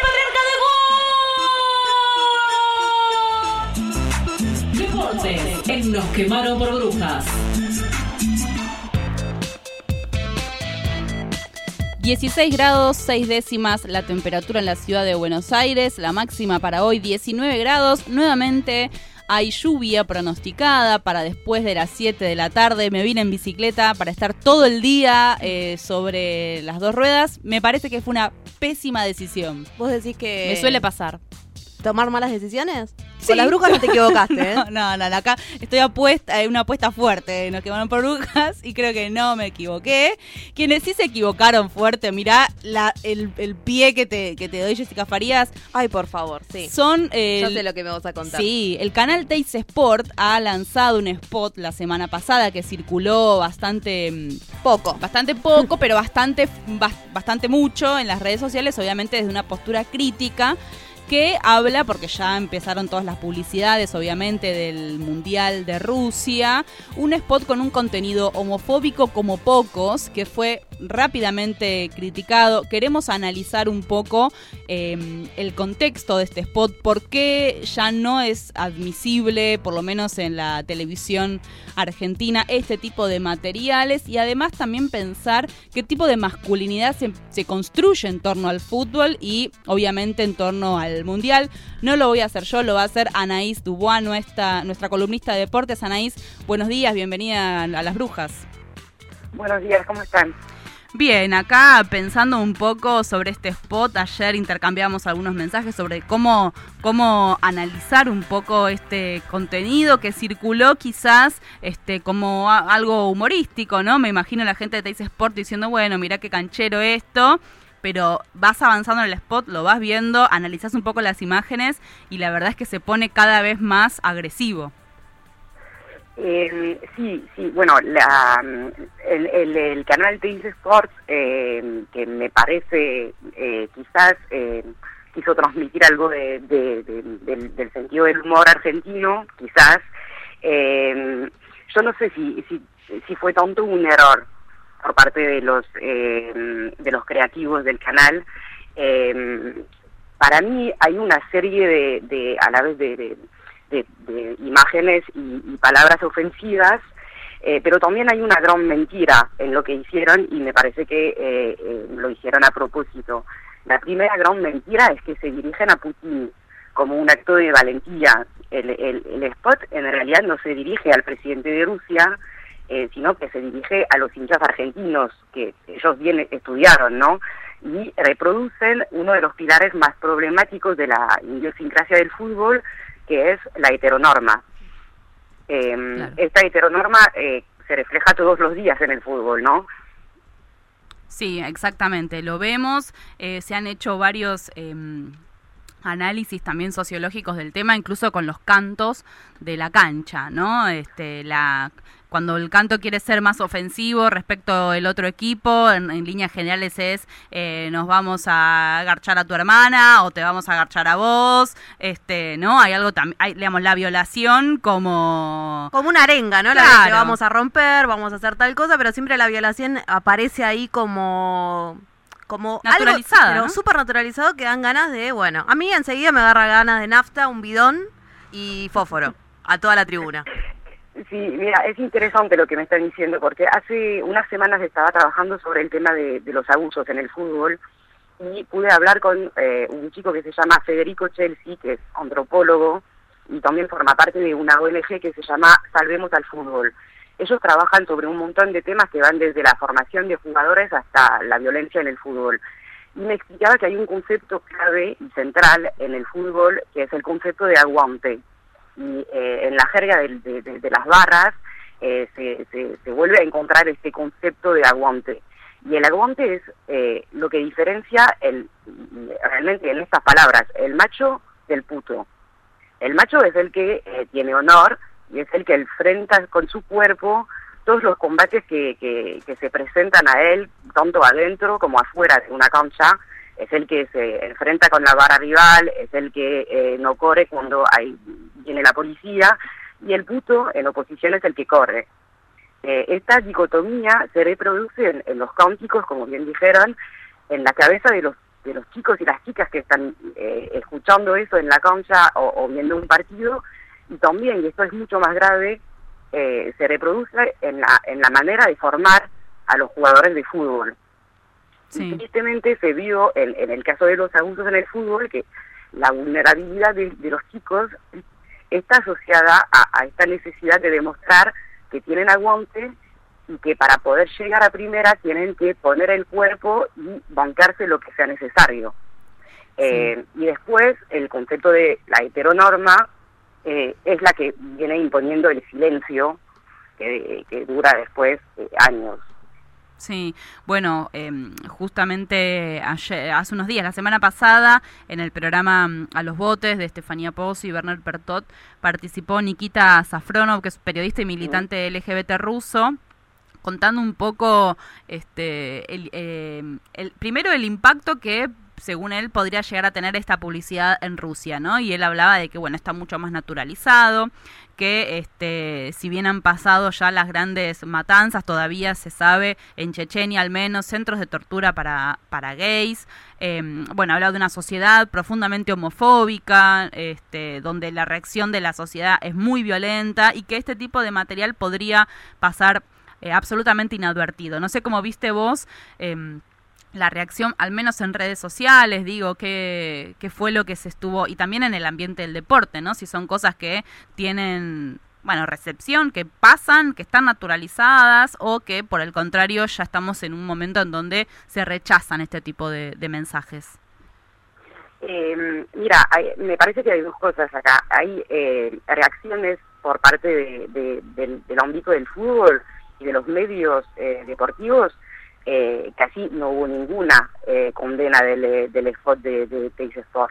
Speaker 8: el patriarcado. ¡Gol! Deportes en Nos Quemaron por Brujas.
Speaker 9: dieciséis grados, seis décimas la temperatura en la ciudad de Buenos Aires, la máxima para hoy diecinueve grados, nuevamente hay lluvia pronosticada para después de las siete de la tarde, me vine en bicicleta para estar todo el día eh, sobre las dos ruedas, me parece que fue una pésima decisión.
Speaker 10: ¿Vos decís que
Speaker 9: Me suele pasar.
Speaker 10: tomar malas decisiones?
Speaker 9: Sí.
Speaker 10: Con las brujas no te equivocaste, ¿eh?
Speaker 9: No, no, no, acá estoy apuesta, en una apuesta fuerte, nos quemaron por brujas y creo que no me equivoqué. Quienes sí se equivocaron fuerte, mirá la, el, el pie que te, que te doy, Jessica Farías.
Speaker 10: Ay, por favor, sí.
Speaker 9: Son el,
Speaker 10: Yo sé lo que me vas a contar.
Speaker 9: Sí, el canal Teis Sport ha lanzado un spot la semana pasada que circuló bastante
Speaker 10: poco,
Speaker 9: bastante poco, pero bastante, bastante mucho en las redes sociales, obviamente desde una postura crítica, que habla, porque ya empezaron todas las publicidades, obviamente, del Mundial de Rusia, un spot con un contenido homofóbico como pocos, que fue rápidamente criticado. Queremos analizar un poco eh, el contexto de este spot, por qué ya no es admisible, por lo menos en la televisión argentina, este tipo de materiales, y además también pensar qué tipo de masculinidad se, se construye en torno al fútbol y obviamente en torno al Mundial. No lo voy a hacer yo, lo va a hacer Anaís Dubois, nuestra, nuestra columnista de deportes. Anaís, buenos días, bienvenida a Las Brujas.
Speaker 17: Buenos días, ¿cómo están?
Speaker 9: Bien, acá pensando un poco sobre este spot, ayer intercambiamos algunos mensajes sobre cómo, cómo analizar un poco este contenido que circuló quizás este como a, algo humorístico, ¿no? Me imagino la gente de Teis Sport diciendo, bueno, mirá qué canchero esto, pero vas avanzando en el spot, lo vas viendo, analizás un poco las imágenes y la verdad es que se pone cada vez más agresivo.
Speaker 17: Eh, sí, sí, bueno, la, el, el, el canal Teis Sports, eh, que me parece eh, quizás eh, quiso transmitir algo de, de, de, del, del sentido del humor argentino, quizás, eh, yo no sé si, si, si fue tanto un error por parte de los, eh, de los creativos del canal. Eh, para mí hay una serie de, de a la vez de... de De, de imágenes y, y palabras ofensivas, eh, pero también hay una gran mentira en lo que hicieron y me parece que eh, eh, lo hicieron a propósito. La primera gran mentira es que se dirigen a Putin como un acto de valentía. El, el, el spot en realidad no se dirige al presidente de Rusia, eh, sino que se dirige a los hinchas argentinos, que ellos bien estudiaron, ¿no? Y reproducen uno de los pilares más problemáticos de la idiosincrasia del fútbol, que es la heteronorma. Eh, claro. Esta heteronorma eh, se refleja todos los días en el fútbol, ¿no?
Speaker 9: Sí, exactamente, lo vemos, eh, se han hecho varios eh, análisis también sociológicos del tema, incluso con los cantos de la cancha, ¿no? Este, la... Cuando el canto quiere ser más ofensivo respecto al otro equipo, en, en líneas generales es eh, nos vamos a agarchar a tu hermana o te vamos a agarchar a vos, este, ¿no? Hay algo también, hay, digamos, la violación como...
Speaker 10: Como una arenga, ¿no?
Speaker 9: Claro.
Speaker 10: La que te vamos a romper, vamos a hacer tal cosa, pero siempre la violación aparece ahí como... como
Speaker 9: naturalizada,
Speaker 10: algo, pero
Speaker 9: ¿no?
Speaker 10: súper naturalizado, que dan ganas de, bueno, a mí enseguida me agarra ganas de nafta, un bidón y fósforo a toda la tribuna.
Speaker 17: Sí, mira, es interesante lo que me están diciendo, porque hace unas semanas estaba trabajando sobre el tema de, de los abusos en el fútbol y pude hablar con eh, un chico que se llama Federico Chelsea, que es antropólogo y también forma parte de una O N G que se llama Salvemos al Fútbol. ellos trabajan sobre un montón de temas que van desde la formación de jugadores hasta la violencia en el fútbol. Y me explicaba que hay un concepto clave y central en el fútbol, que es el concepto de aguante. Y eh, en la jerga de, de, de, de las barras eh, se, se, se vuelve a encontrar este concepto de aguante. Y el aguante es eh, lo que diferencia el, realmente en estas palabras, el macho del puto. El macho es el que eh, tiene honor y es el que enfrenta con su cuerpo todos los combates que, que, que se presentan a él, tanto adentro como afuera de una cancha. Es el que se enfrenta con la barra rival, es el que eh, no corre cuando hay, viene la policía, y el puto en oposición es el que corre. Eh, esta dicotomía se reproduce en, en los cánticos, como bien dijeron, en la cabeza de los de los chicos y las chicas que están eh, escuchando eso en la cancha o, o viendo un partido, y también, y esto es mucho más grave, eh, se reproduce en la, en la manera de formar a los jugadores de fútbol. Sí. Y tristemente se vio en, en el caso de los abusos en el fútbol que la vulnerabilidad de, de los chicos está asociada a, a esta necesidad de demostrar que tienen aguante y que para poder llegar a primera tienen que poner el cuerpo y bancarse lo que sea necesario. Sí. Eh, y después el concepto de la heteronorma eh, es la que viene imponiendo el silencio que, que dura después eh, años.
Speaker 9: Sí, bueno, eh, justamente ayer, hace unos días, la semana pasada, en el programa A los Botes de Estefanía Pozzi y Bernard Pertot, participó Nikita Safronov, que es periodista y militante L G B T ruso, contando un poco, este, el, eh, el, primero el impacto que, según él, podría llegar a tener esta publicidad en Rusia, ¿no? Y él hablaba de que, bueno, está mucho más naturalizado, que este, si bien han pasado ya las grandes matanzas, todavía se sabe, en Chechenia al menos, centros de tortura para, para gays. Eh, bueno, habla de una sociedad profundamente homofóbica, este, donde la reacción de la sociedad es muy violenta y que este tipo de material podría pasar eh, absolutamente inadvertido. No sé cómo viste vos eh, la reacción, al menos en redes sociales, digo, qué, qué fue lo que se estuvo, y también en el ambiente del deporte, ¿no? Si son cosas que tienen, bueno, recepción, que pasan, que están naturalizadas, o que por el contrario ya estamos en un momento en donde se rechazan este tipo de, de mensajes.
Speaker 17: Eh, mira, hay, me parece que hay dos cosas acá. Hay eh, reacciones por parte de, de, del, del ámbito del fútbol y de los medios eh, deportivos. Eh, casi no hubo ninguna eh, condena del, del spot de, de Teis Sports.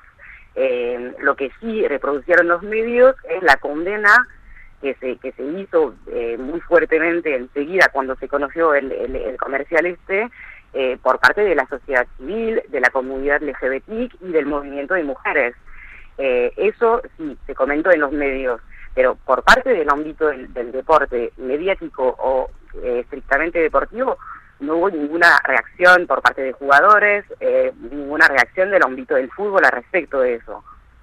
Speaker 17: Eh, lo que sí reproducieron los medios es la condena que se que se hizo eh, muy fuertemente enseguida cuando se conoció el, el, el comercial este eh, por parte de la sociedad civil, de la comunidad L G B T y del movimiento de mujeres. Eh, eso sí, se comentó en los medios, pero por parte del ámbito del, del deporte mediático o eh, estrictamente deportivo, no hubo ninguna reacción por parte de jugadores, eh, ninguna reacción del ámbito del fútbol al respecto de eso.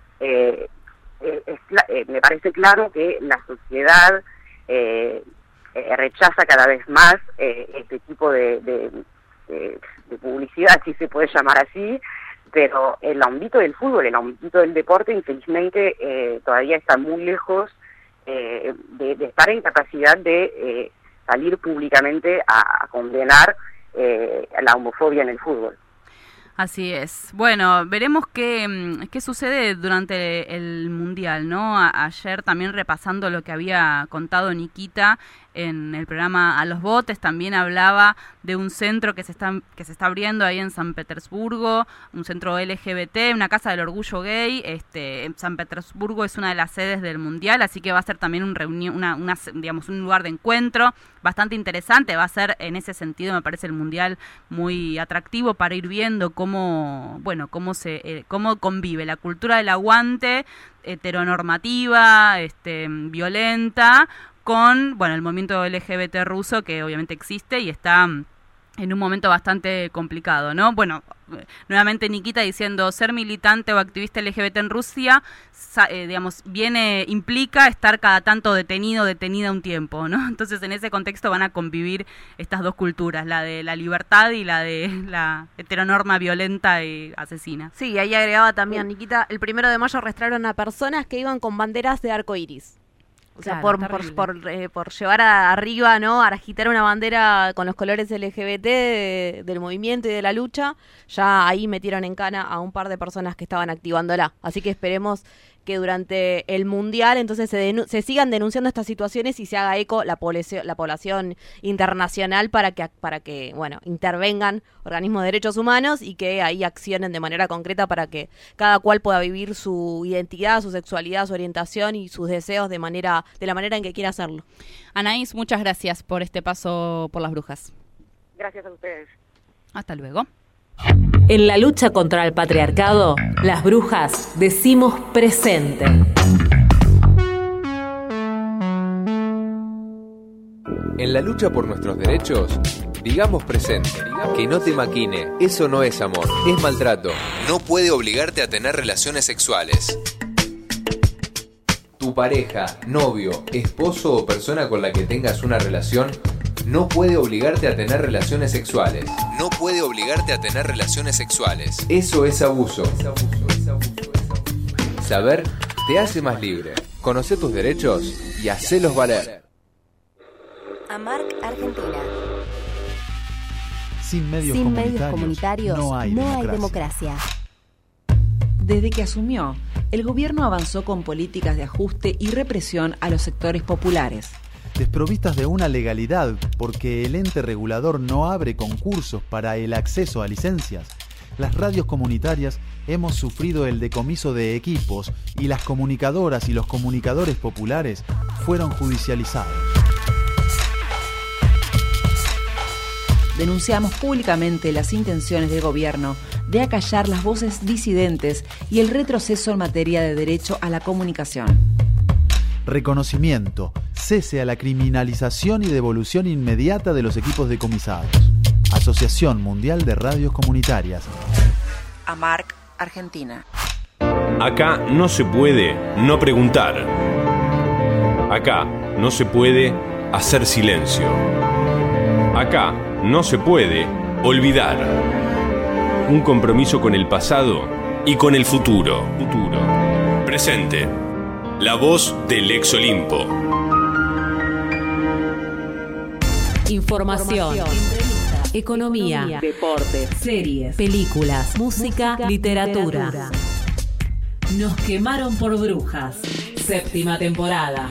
Speaker 17: Eh, eh, es, eh, me parece claro que la sociedad eh, eh, rechaza cada vez más eh, este tipo de, de, de, de publicidad, si se puede llamar así, pero el ámbito del fútbol, el ámbito del deporte, infelizmente eh, todavía está muy lejos eh, de, de estar en capacidad de eh, salir públicamente a, a condenar eh, la homofobia en el fútbol.
Speaker 9: Así es. Bueno, veremos qué, qué sucede durante el Mundial, ¿no? A, ayer también repasando lo que había contado Nikita en el programa A los Botes, también hablaba de un centro que se está que se está abriendo ahí en San Petersburgo, un centro L G B T, una casa del orgullo gay. Este, en San Petersburgo es una de las sedes del Mundial, así que va a ser también un reunión, una, una, digamos, un lugar de encuentro bastante interesante. Va a ser, en ese sentido, me parece el Mundial muy atractivo para ir viendo cómo, bueno, cómo se, eh, cómo convive la cultura del aguante heteronormativa, este, violenta, con, bueno, el movimiento L G B T ruso, que obviamente existe y está en un momento bastante complicado, ¿no? Bueno, nuevamente Nikita diciendo, ser militante o activista L G B T en Rusia, eh, digamos, viene, implica estar cada tanto detenido, detenida un tiempo, ¿no? Entonces, en ese contexto van a convivir estas dos culturas, la de la libertad y la de la heteronorma violenta y asesina.
Speaker 10: Sí, ahí agregaba también, Nikita, el primero de mayo arrestaron a personas que iban con banderas de arco iris. O sea,
Speaker 9: Claro,
Speaker 10: por, por,
Speaker 9: terrible.
Speaker 10: por, eh, por llevar a- arriba, ¿no? A agitar una bandera con los colores L G B T de- del movimiento y de la lucha, ya ahí metieron en cana a un par de personas que estaban activándola. Así que esperemos que durante el Mundial entonces se, denu- se sigan denunciando estas situaciones y se haga eco la población, la población internacional para que, para que, bueno, intervengan organismos de derechos humanos y que ahí accionen de manera concreta para que cada cual pueda vivir su identidad, su sexualidad, su orientación y sus deseos de manera, de la manera en que quiera hacerlo.
Speaker 9: Anaís, muchas gracias por este paso por las brujas.
Speaker 17: Gracias a ustedes.
Speaker 9: Hasta luego.
Speaker 8: En la lucha contra el patriarcado, las brujas decimos presente.
Speaker 18: En la lucha por nuestros derechos, digamos presente. Que no te maquine, eso no es amor, es maltrato. No puede obligarte a tener relaciones sexuales. Tu pareja, novio, esposo o persona con la que tengas una relación no puede obligarte a tener relaciones sexuales. No puede obligarte a tener relaciones sexuales. Eso es abuso. Saber te hace más libre. Conoce tus derechos y hacelos valer.
Speaker 19: AMARC Argentina.
Speaker 20: Sin medios,
Speaker 19: Sin
Speaker 20: comunitarios,
Speaker 19: medios comunitarios
Speaker 20: no hay
Speaker 19: no hay
Speaker 20: democracia.
Speaker 19: democracia.
Speaker 21: Desde que asumió, el gobierno avanzó con políticas de ajuste y represión a los sectores populares.
Speaker 20: Desprovistas de una legalidad porque el ente regulador no abre concursos para el acceso a licencias, las radios comunitarias hemos sufrido el decomiso de equipos y las comunicadoras y los comunicadores populares fueron judicializados.
Speaker 21: Denunciamos públicamente las intenciones del gobierno de acallar las voces disidentes y el retroceso en materia de derecho a la comunicación.
Speaker 20: Reconocimiento, cese a la criminalización y devolución inmediata de los equipos decomisados. Asociación Mundial de Radios Comunitarias.
Speaker 21: AMARC Argentina.
Speaker 22: Acá no se puede no preguntar. Acá no se puede hacer silencio. Acá no se puede olvidar. Un compromiso con el pasado y con el futuro. Futuro. Presente. La voz del ex Olimpo.
Speaker 8: Información,
Speaker 10: Entrevista,
Speaker 8: economía,
Speaker 10: economía,
Speaker 8: deportes, series, películas, música,
Speaker 10: música,
Speaker 8: literatura.
Speaker 10: literatura.
Speaker 8: Nos quemaron por brujas. Séptima temporada.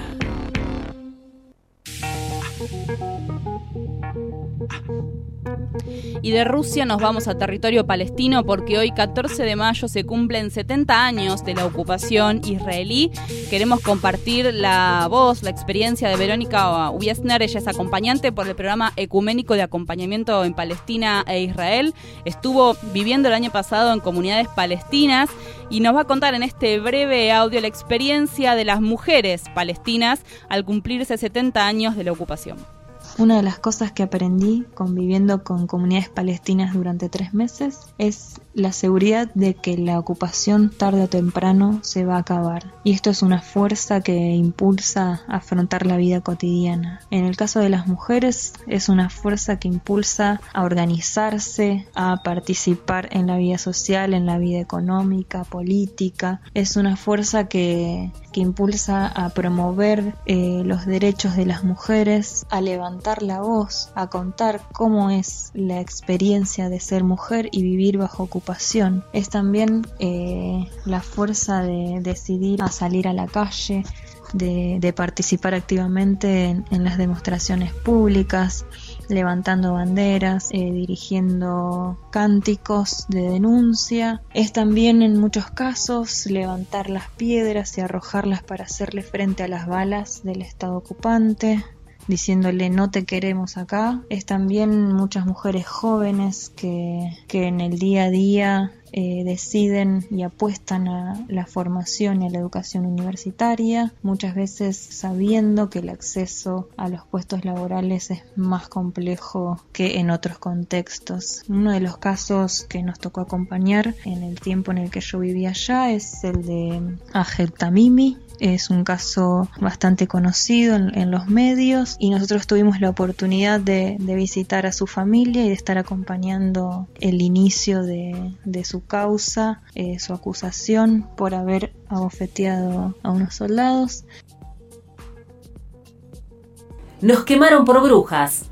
Speaker 9: Y de Rusia nos vamos a territorio palestino porque hoy, catorce de mayo, se cumplen setenta años de la ocupación israelí. Queremos compartir la voz, la experiencia de Verónica Wiesner. Ella es acompañante por el programa ecuménico de acompañamiento en Palestina e Israel. Estuvo viviendo el año pasado en comunidades palestinas y nos va a contar en este breve audio la experiencia de las mujeres palestinas al cumplirse setenta años de la ocupación.
Speaker 23: Una de las cosas que aprendí conviviendo con comunidades palestinas durante tres meses es la seguridad de que la ocupación tarde o temprano se va a acabar. Y esto es una fuerza que impulsa a afrontar la vida cotidiana. En el caso de las mujeres es una fuerza que impulsa a organizarse, a participar en la vida social, en la vida económica, política. Es una fuerza que, que impulsa a promover eh, los derechos de las mujeres, a levantar la voz, a contar cómo es la experiencia de ser mujer y vivir bajo ocupación. Es también eh, la fuerza de decidir a salir a la calle, de, de participar activamente en, en las demostraciones públicas, levantando banderas, eh, dirigiendo cánticos de denuncia. Es también en muchos casos levantar las piedras y arrojarlas para hacerle frente a las balas del Estado ocupante, diciéndole no te queremos acá. Es también muchas mujeres jóvenes que, que en el día a día eh, deciden y apuestan a la formación y a la educación universitaria, muchas veces sabiendo que el acceso a los puestos laborales es más complejo que en otros contextos. Uno de los casos que nos tocó acompañar en el tiempo en el que yo vivía allá es el de Agel Tamimi. Es un caso bastante conocido en, en los medios y nosotros tuvimos la oportunidad de, de visitar a su familia y de estar acompañando el inicio de, de su causa, eh, su acusación por haber abofeteado a unos soldados.
Speaker 8: Nos quemaron por brujas.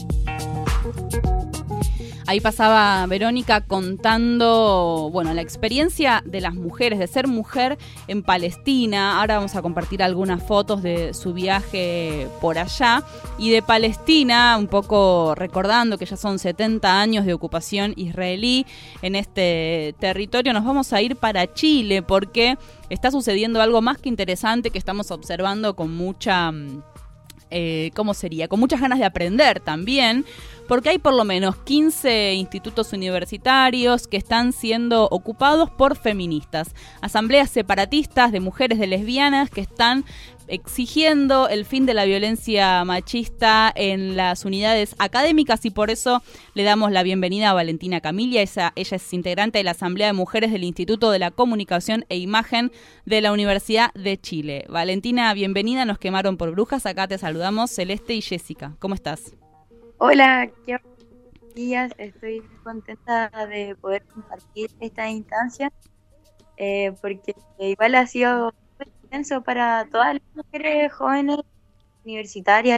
Speaker 9: Ahí pasaba Verónica contando, bueno, la experiencia de las mujeres, de ser mujer en Palestina. Ahora vamos a compartir algunas fotos de su viaje por allá. Y de Palestina, un poco recordando que ya son setenta años de ocupación israelí en este territorio, nos vamos a ir para Chile porque está sucediendo algo más que interesante que estamos observando con mucha... Eh, ¿cómo sería? Con muchas ganas de aprender también, porque hay por lo menos quince institutos universitarios que están siendo ocupados por feministas, asambleas separatistas de mujeres, de lesbianas, que están exigiendo el fin de la violencia machista en las unidades académicas, y por eso le damos la bienvenida a Valentina Camilla. Esa, ella es integrante de la Asamblea de Mujeres del Instituto de la Comunicación e Imagen de la Universidad de Chile. Valentina, bienvenida, Nos quemaron por brujas. Acá te saludamos Celeste y Jessica. ¿Cómo estás?
Speaker 1: Hola, qué días. Estoy contenta de poder compartir esta instancia eh, porque igual ha sido para todas las mujeres jóvenes universitarias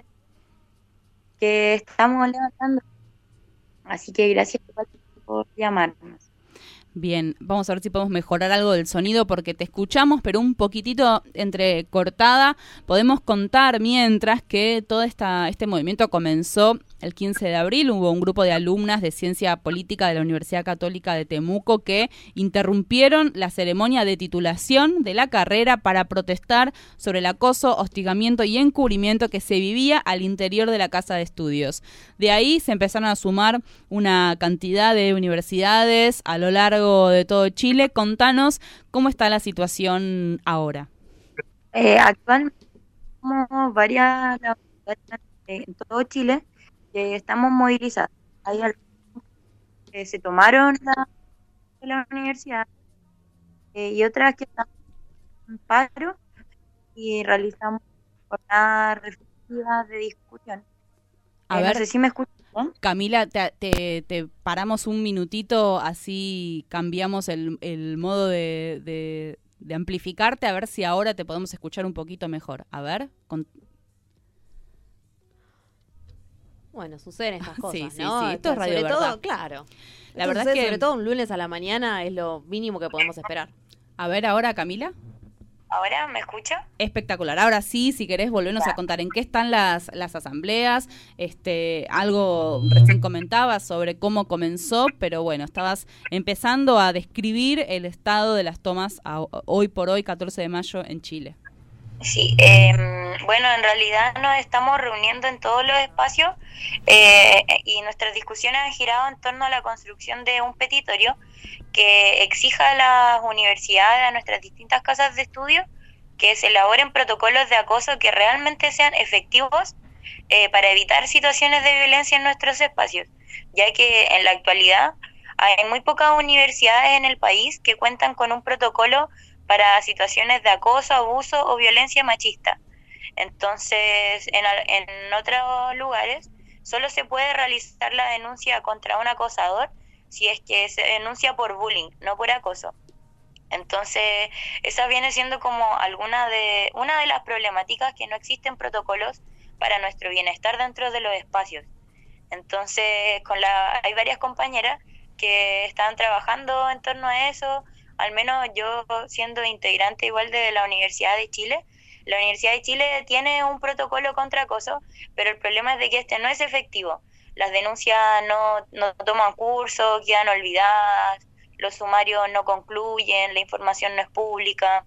Speaker 1: que estamos levantando. Así que gracias por llamarnos.
Speaker 9: Bien, vamos a ver si podemos mejorar algo del sonido porque te escuchamos, pero un poquitito entrecortada. Podemos contar mientras que todo esta, este movimiento comenzó el quince de abril. Hubo un grupo de alumnas de Ciencia Política de la Universidad Católica de Temuco que interrumpieron la ceremonia de titulación de la carrera para protestar sobre el acoso, hostigamiento y encubrimiento que se vivía al interior de la Casa de Estudios. De ahí se empezaron a sumar una cantidad de universidades a lo largo de todo Chile. Contanos cómo está la situación ahora.
Speaker 1: Eh, actualmente tenemos varias en todo Chile que estamos movilizados. Hay algunos que se tomaron la, de la universidad eh, y otras que están en paro y realizamos jornadas reflexivas de discusión.
Speaker 9: A
Speaker 1: eh,
Speaker 9: ver,
Speaker 1: no sé si me escuchan.
Speaker 9: Camila, te, te, te paramos un minutito, así cambiamos el, el modo de, de, de amplificarte, a ver si ahora te podemos escuchar un poquito mejor. A ver, con...
Speaker 10: Bueno, suceden estas cosas,
Speaker 9: sí, sí,
Speaker 10: ¿no?
Speaker 9: Sí, esto es Radio
Speaker 10: Sobre
Speaker 9: Verdad.
Speaker 10: todo, claro.
Speaker 9: La
Speaker 10: Esto
Speaker 9: verdad
Speaker 10: sucede
Speaker 9: es que
Speaker 10: sobre todo un lunes a la mañana es lo mínimo que podemos esperar.
Speaker 9: A ver ahora, Camila.
Speaker 1: ¿Ahora me escucha?
Speaker 9: Espectacular. Ahora sí, si querés volvernos a contar en qué están las, las asambleas. Este, algo recién comentabas sobre cómo comenzó, pero bueno, estabas empezando a describir el estado de las tomas a, hoy por hoy, catorce de mayo, en Chile.
Speaker 1: Sí, eh, bueno, en realidad nos estamos reuniendo en todos los espacios eh, y nuestras discusiones han girado en torno a la construcción de un petitorio que exija a las universidades, a nuestras distintas casas de estudio, que se elaboren protocolos de acoso que realmente sean efectivos eh, para evitar situaciones de violencia en nuestros espacios, ya que en la actualidad hay muy pocas universidades en el país que cuentan con un protocolo para situaciones de acoso, abuso o violencia machista. Entonces, en, en otros lugares solo se puede realizar la denuncia contra un acosador si es que se denuncia por bullying, no por acoso. Entonces, esa viene siendo como alguna de una de las problemáticas, que no existen protocolos para nuestro bienestar dentro de los espacios. Entonces, con la hay varias compañeras que están trabajando en torno a eso. Al menos yo, siendo integrante igual de la Universidad de Chile, la Universidad de Chile tiene un protocolo contra acoso, pero el problema es de que este no es efectivo. Las denuncias no, no toman curso, quedan olvidadas, los sumarios no concluyen, la información no es pública,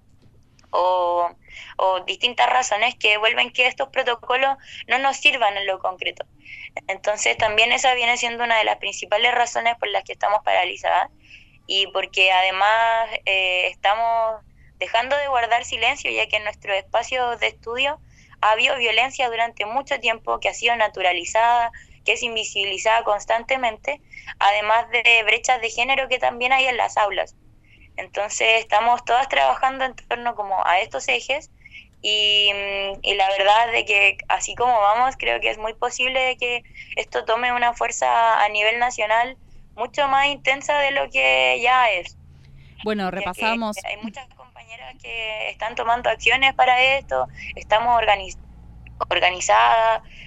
Speaker 1: o, o distintas razones que vuelven que estos protocolos no nos sirvan en lo concreto. Entonces también esa viene siendo una de las principales razones por las que estamos paralizadas, y porque además eh, estamos dejando de guardar silencio, ya que en nuestros espacios de estudio ha habido violencia durante mucho tiempo que ha sido naturalizada, que es invisibilizada constantemente, además de brechas de género que también hay en las aulas. Entonces estamos todas trabajando en torno como a estos ejes, y, y la verdad de que así como vamos, creo que es muy posible de que esto tome una fuerza a nivel nacional mucho más intensa de lo que ya es.
Speaker 9: Bueno, repasamos.
Speaker 1: Hay muchas compañeras que están tomando acciones para esto, estamos organiz- organizadas,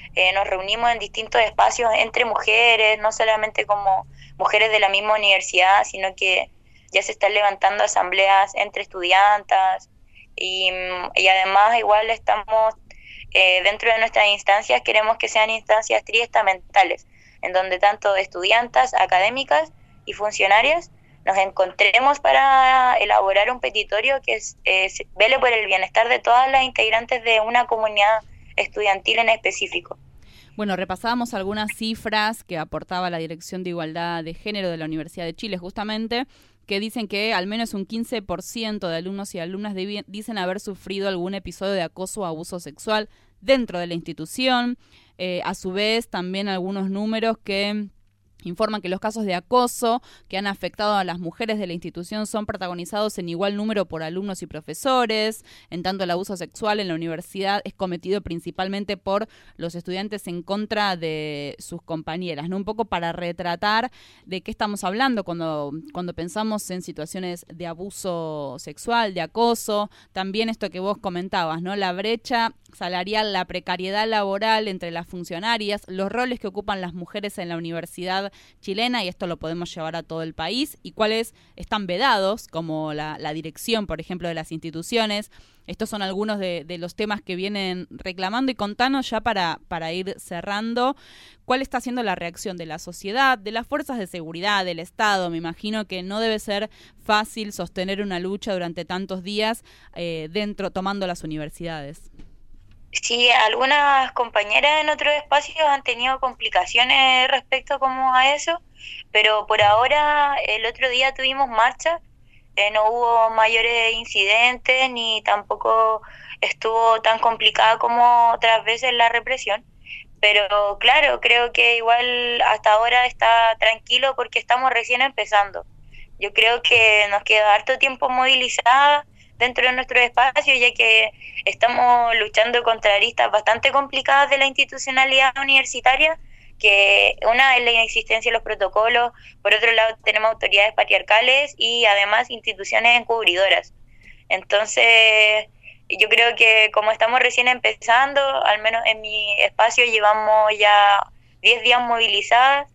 Speaker 1: eh, nos reunimos en distintos espacios entre mujeres, no solamente como mujeres de la misma universidad, sino que ya se están levantando asambleas entre estudiantas y, y además igual estamos eh, dentro de nuestras instancias, queremos que sean instancias triestamentales, en donde tanto estudiantas, académicas y funcionarias nos encontremos para elaborar un petitorio que es, eh, vele por el bienestar de todas las integrantes de una comunidad estudiantil en específico.
Speaker 9: Bueno, repasábamos algunas cifras que aportaba la Dirección de Igualdad de Género de la Universidad de Chile, justamente, que dicen que al menos un quince por ciento de alumnos y alumnas de, dicen haber sufrido algún episodio de acoso o abuso sexual dentro de la institución. Eh, a su vez, también algunos números que informan que los casos de acoso que han afectado a las mujeres de la institución son protagonizados en igual número por alumnos y profesores, en tanto el abuso sexual en la universidad es cometido principalmente por los estudiantes en contra de sus compañeras, ¿no? Un poco para retratar de qué estamos hablando cuando, cuando pensamos en situaciones de abuso sexual, de acoso, también esto que vos comentabas, ¿no? La brecha salarial, la precariedad laboral entre las funcionarias, los roles que ocupan las mujeres en la universidad chilena, y esto lo podemos llevar a todo el país, y cuáles están vedados, como la, la dirección, por ejemplo, de las instituciones. Estos son algunos de, de los temas que vienen reclamando, y contanos ya para, para ir cerrando, cuál está siendo la reacción de la sociedad, de las fuerzas de seguridad, del Estado. Me imagino que no debe ser fácil sostener una lucha durante tantos días eh, dentro, tomando las universidades.
Speaker 1: Sí, algunas compañeras en otros espacios han tenido complicaciones respecto como a eso, pero por ahora el otro día tuvimos marcha, eh, no hubo mayores incidentes ni tampoco estuvo tan complicada como otras veces la represión, pero claro, creo que igual hasta ahora está tranquilo porque estamos recién empezando. Yo creo que nos queda harto tiempo movilizada dentro de nuestro espacio, ya que estamos luchando contra aristas bastante complicadas de la institucionalidad universitaria, que una es la inexistencia de los protocolos, por otro lado tenemos autoridades patriarcales y además instituciones encubridoras. Entonces, yo creo que como estamos recién empezando, al menos en mi espacio llevamos ya diez días movilizadas,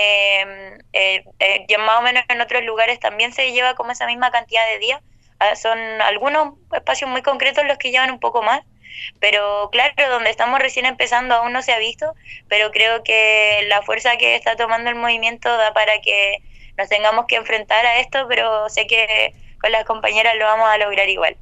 Speaker 1: eh, eh, eh, ya más o menos en otros lugares también se lleva como esa misma cantidad de días. Son algunos espacios muy concretos los que llevan un poco más, pero claro, donde estamos recién empezando aún no se ha visto, pero creo que la fuerza que está tomando el movimiento da para que nos tengamos que enfrentar a esto, pero sé que con las compañeras lo vamos a lograr igual.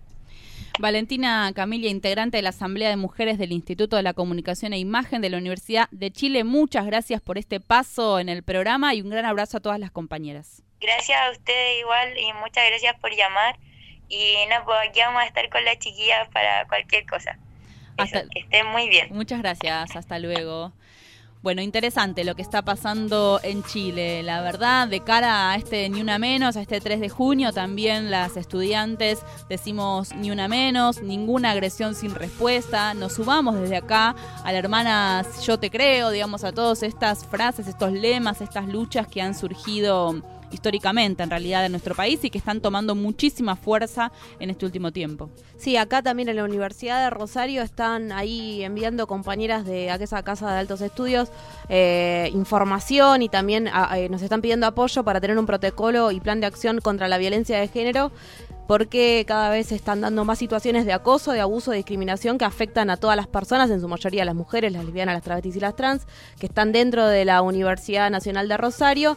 Speaker 9: Valentina Camilla, integrante de la Asamblea de Mujeres del Instituto de la Comunicación e Imagen de la Universidad de Chile, muchas gracias por este paso en el programa y un gran abrazo a todas las compañeras.
Speaker 1: Gracias a ustedes igual y muchas gracias por llamar. Y no, pues aquí vamos a estar con las chiquillas para cualquier cosa. Eso, que estén muy bien.
Speaker 9: Muchas gracias, hasta luego. Bueno, interesante lo que está pasando en Chile, la verdad, de cara a este Ni Una Menos, a este tres de junio, también las estudiantes decimos Ni Una Menos, ninguna agresión sin respuesta, nos sumamos desde acá a la hermana Yo Te Creo, digamos, a todas estas frases, estos lemas, estas luchas que han surgido históricamente en realidad en nuestro país y que están tomando muchísima fuerza en este último tiempo.
Speaker 10: Sí, acá también en la Universidad de Rosario están ahí enviando compañeras de aquella Casa de Altos Estudios eh, información y también a, eh, nos están pidiendo apoyo para tener un protocolo y plan de acción contra la violencia de género, porque cada vez se están dando más situaciones de acoso, de abuso, de discriminación que afectan a todas las personas, en su mayoría las mujeres, las lesbianas, las travestis y las trans, que están dentro de la Universidad Nacional de Rosario.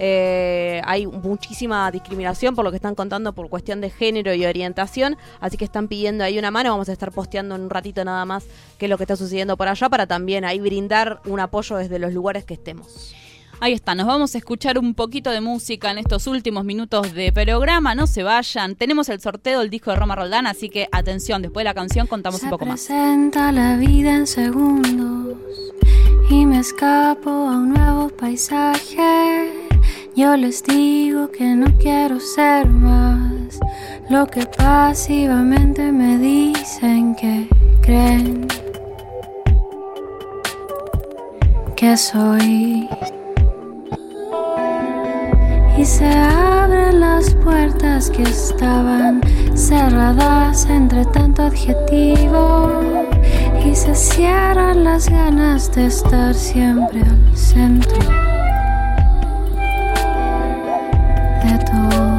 Speaker 10: Eh, hay muchísima discriminación por lo que están contando por cuestión de género y orientación, así que están pidiendo ahí una mano. Vamos a estar posteando en un ratito nada más qué es lo que está sucediendo por allá para también ahí brindar un apoyo desde los lugares que estemos.
Speaker 9: Ahí está, nos vamos a escuchar un poquito de música en estos últimos minutos de programa, no se vayan. Tenemos el sorteo del disco de Roma Roldán, así que atención, después de la canción contamos
Speaker 2: se
Speaker 9: un poco más.
Speaker 2: Se presenta la vida en segundos y me escapo a un nuevo paisaje. Yo les digo que no quiero ser más lo que pasivamente me dicen que creen que soy. Y se abren las puertas que estaban cerradas entre tanto adjetivo. y se cierran las ganas de estar siempre al centro de todo,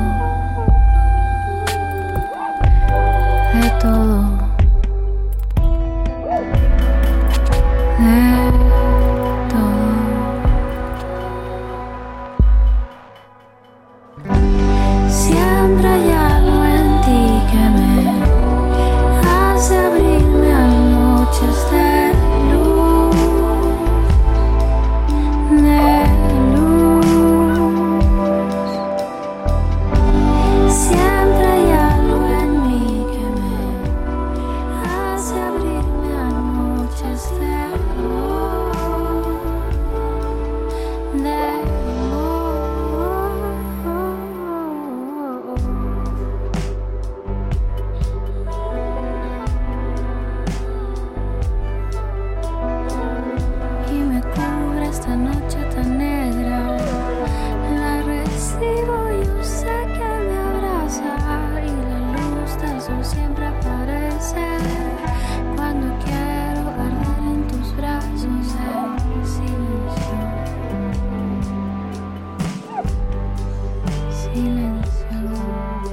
Speaker 2: de todo, de todo. Siempre hay algo en ti que me hace abrirme a noches de luz, de luz. Siempre hay algo en mí que me hace abrirme a noches de luz, de luz. Y me cubre esta noche tan negra, la recibo y yo sé que me abraza, y la luz del sol siempre aparece cuando quiero arder en tus brazos en silencio, silencio.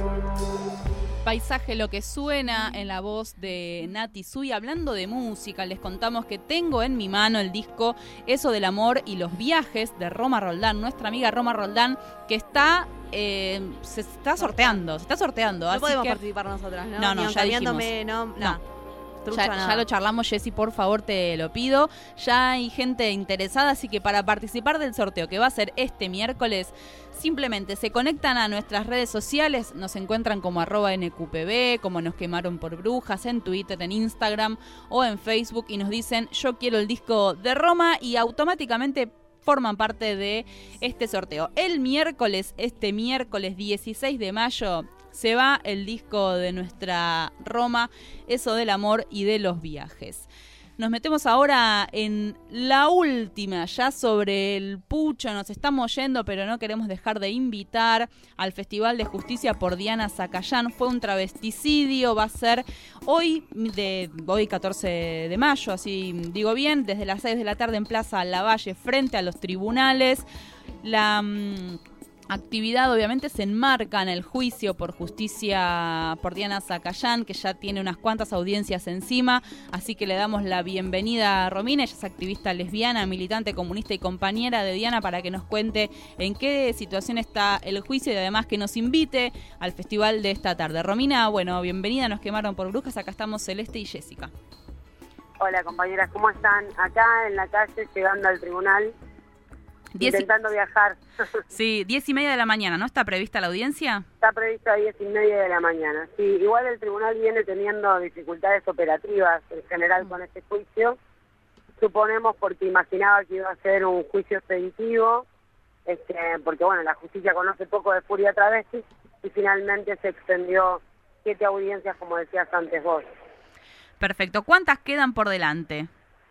Speaker 9: Paisaje lo que suena en la voz de Nati Sui. Hablando de música, les contamos que tengo en mi mano el disco Eso del amor y los viajes de Roma Roldán, nuestra amiga Roma Roldán, que está eh, se está sorteando, se está sorteando.
Speaker 10: No
Speaker 9: así
Speaker 10: podemos
Speaker 9: que...
Speaker 10: participar nosotras, ¿no?
Speaker 9: No, no,
Speaker 10: Ni
Speaker 9: ya
Speaker 10: cambiándome,
Speaker 9: dijimos.
Speaker 10: no,
Speaker 9: No.
Speaker 10: nada. Trucha,
Speaker 9: Ya,
Speaker 10: nada.
Speaker 9: ya lo charlamos, Jessy, por favor, te lo pido. Ya hay gente interesada, así que para participar del sorteo que va a ser este miércoles, simplemente se conectan a nuestras redes sociales, nos encuentran como arroba N Q P B, como Nos Quemaron por Brujas, en Twitter, en Instagram o en Facebook, y nos dicen yo quiero el disco de Roma, y automáticamente forman parte de este sorteo. El miércoles, este miércoles dieciséis de mayo, se va el disco de nuestra Roma, Eso del amor y de los viajes. Nos metemos ahora en la última, ya sobre el pucho, nos estamos yendo, pero no queremos dejar de invitar al Festival de Justicia por Diana Zacayán. Fue un travesticidio, va a ser hoy, de, hoy catorce de mayo, así digo bien, desde las seis de la tarde en Plaza Lavalle, frente a los tribunales. La... Mmm, actividad obviamente se enmarca en el juicio por justicia por Diana Zacayán, que ya tiene unas cuantas audiencias encima, así que le damos la bienvenida a Romina. Ella es activista lesbiana, militante comunista y compañera de Diana, para que nos cuente en qué situación está el juicio y además que nos invite al festival de esta tarde. Romina, bueno, bienvenida, Nos Quemaron por Brujas, acá estamos Celeste y Jessica.
Speaker 3: Hola compañeras, ¿cómo están? Acá en la calle, llegando al tribunal, Diez intentando y... viajar.
Speaker 9: Sí, diez y media de la mañana, ¿no está prevista la audiencia?
Speaker 3: Está prevista a diez y media de la mañana. Sí, igual el tribunal viene teniendo dificultades operativas en general con este juicio. Suponemos porque imaginaba que iba a ser un juicio expeditivo, este, porque bueno, la justicia conoce poco de furia travesti, y finalmente se extendió siete audiencias, como decías antes vos.
Speaker 9: Perfecto. ¿Cuántas quedan por delante?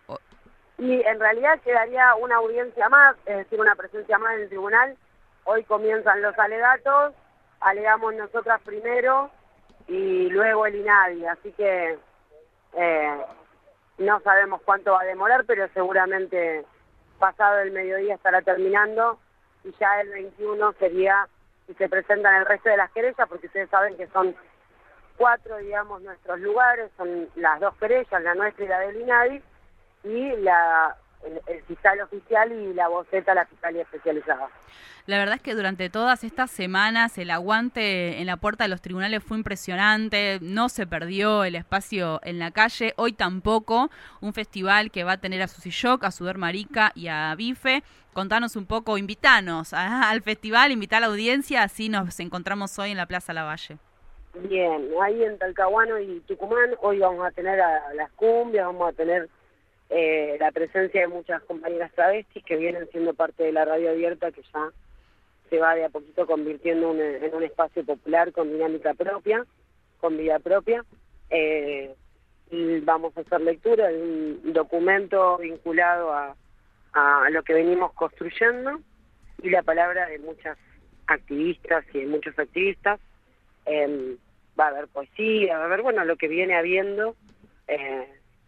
Speaker 3: Y en realidad quedaría una audiencia más, es decir, una presencia más en el tribunal. Hoy comienzan los alegatos, alegamos nosotras primero y luego el INADI, así que eh, no sabemos cuánto va a demorar, pero seguramente pasado el mediodía estará terminando, y ya el veintiuno sería si se presentan el resto de las querellas, porque ustedes saben que son cuatro, digamos, nuestros lugares, son las dos querellas, la nuestra y la del INADI, y la, el, el fiscal oficial y la voceta, la fiscalía especializada.
Speaker 9: La verdad es que durante todas estas semanas el aguante en la puerta de los tribunales fue impresionante, no se perdió el espacio en la calle, hoy tampoco, un festival que va a tener a Susy Shock, a Sudor Marica y a Bife. Contanos un poco, invitanos a, al festival, invita a la audiencia, así nos encontramos hoy en la Plaza Lavalle.
Speaker 3: Bien, ahí en Talcahuano y Tucumán, hoy vamos a tener a las cumbias, vamos a tener Eh, la presencia de muchas compañeras travestis que vienen siendo parte de la radio abierta, que ya se va de a poquito convirtiendo un, en un espacio popular con dinámica propia, con vida propia. Eh, y vamos a hacer lectura de un documento vinculado a, a lo que venimos construyendo, y la palabra de muchas activistas y de muchos activistas. Eh, va a haber poesía, va a haber, bueno, lo que viene habiendo, eh,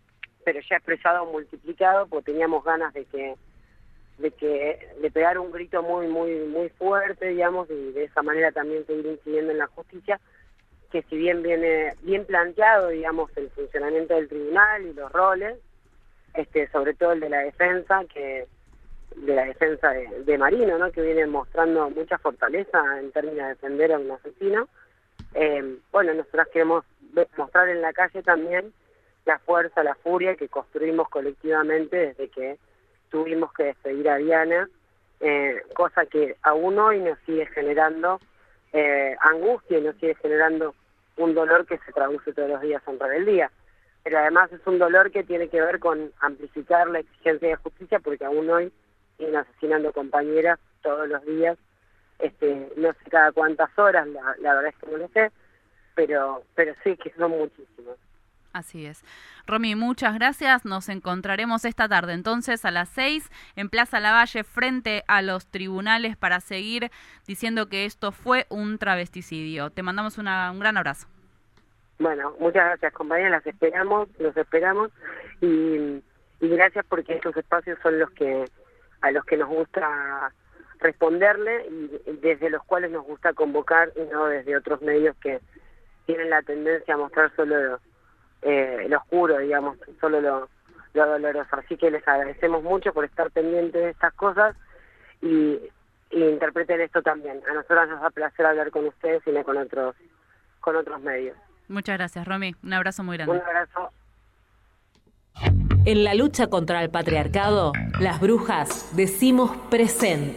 Speaker 3: pero ya expresado, multiplicado, porque teníamos ganas de que de que de pegar un grito muy muy muy fuerte, digamos, y de esa manera también seguir incidiendo en la justicia, que si bien viene bien planteado, digamos, el funcionamiento del tribunal y los roles, este sobre todo el de la defensa, que de la defensa de, de Marino, ¿no? Que viene mostrando mucha fortaleza en términos de defender a un asesino. Eh, bueno, nosotros queremos mostrar en la calle también la fuerza, la furia que construimos colectivamente desde que tuvimos que despedir a Diana, eh, cosa que aún hoy nos sigue generando eh, angustia y nos sigue generando un dolor que se traduce todos los días en rebeldía. Pero además es un dolor que tiene que ver con amplificar la exigencia de justicia, porque aún hoy siguen asesinando compañeras todos los días, este, no sé cada cuántas horas, la, la verdad es que no lo sé, pero, pero sí que son muchísimas.
Speaker 9: Así es. Romy, muchas gracias. Nos encontraremos esta tarde entonces a las seis en Plaza Lavalle frente a los tribunales para seguir diciendo que esto fue un travesticidio. Te mandamos una, un gran abrazo.
Speaker 3: Bueno, muchas gracias, compañeras. Las esperamos, los esperamos y, y gracias porque estos espacios son los que a los que nos gusta responderle y desde los cuales nos gusta convocar y no desde otros medios que tienen la tendencia a mostrar solo los Eh, lo oscuro, digamos, solo lo, lo doloroso. Así que les agradecemos mucho por estar pendientes de estas cosas y, y interpreten esto también. A nosotros nos da placer hablar con ustedes y no con otros, con otros medios.
Speaker 9: Muchas gracias, Romy. Un abrazo muy grande.
Speaker 3: Un abrazo.
Speaker 8: En la lucha contra el patriarcado, las brujas decimos presente.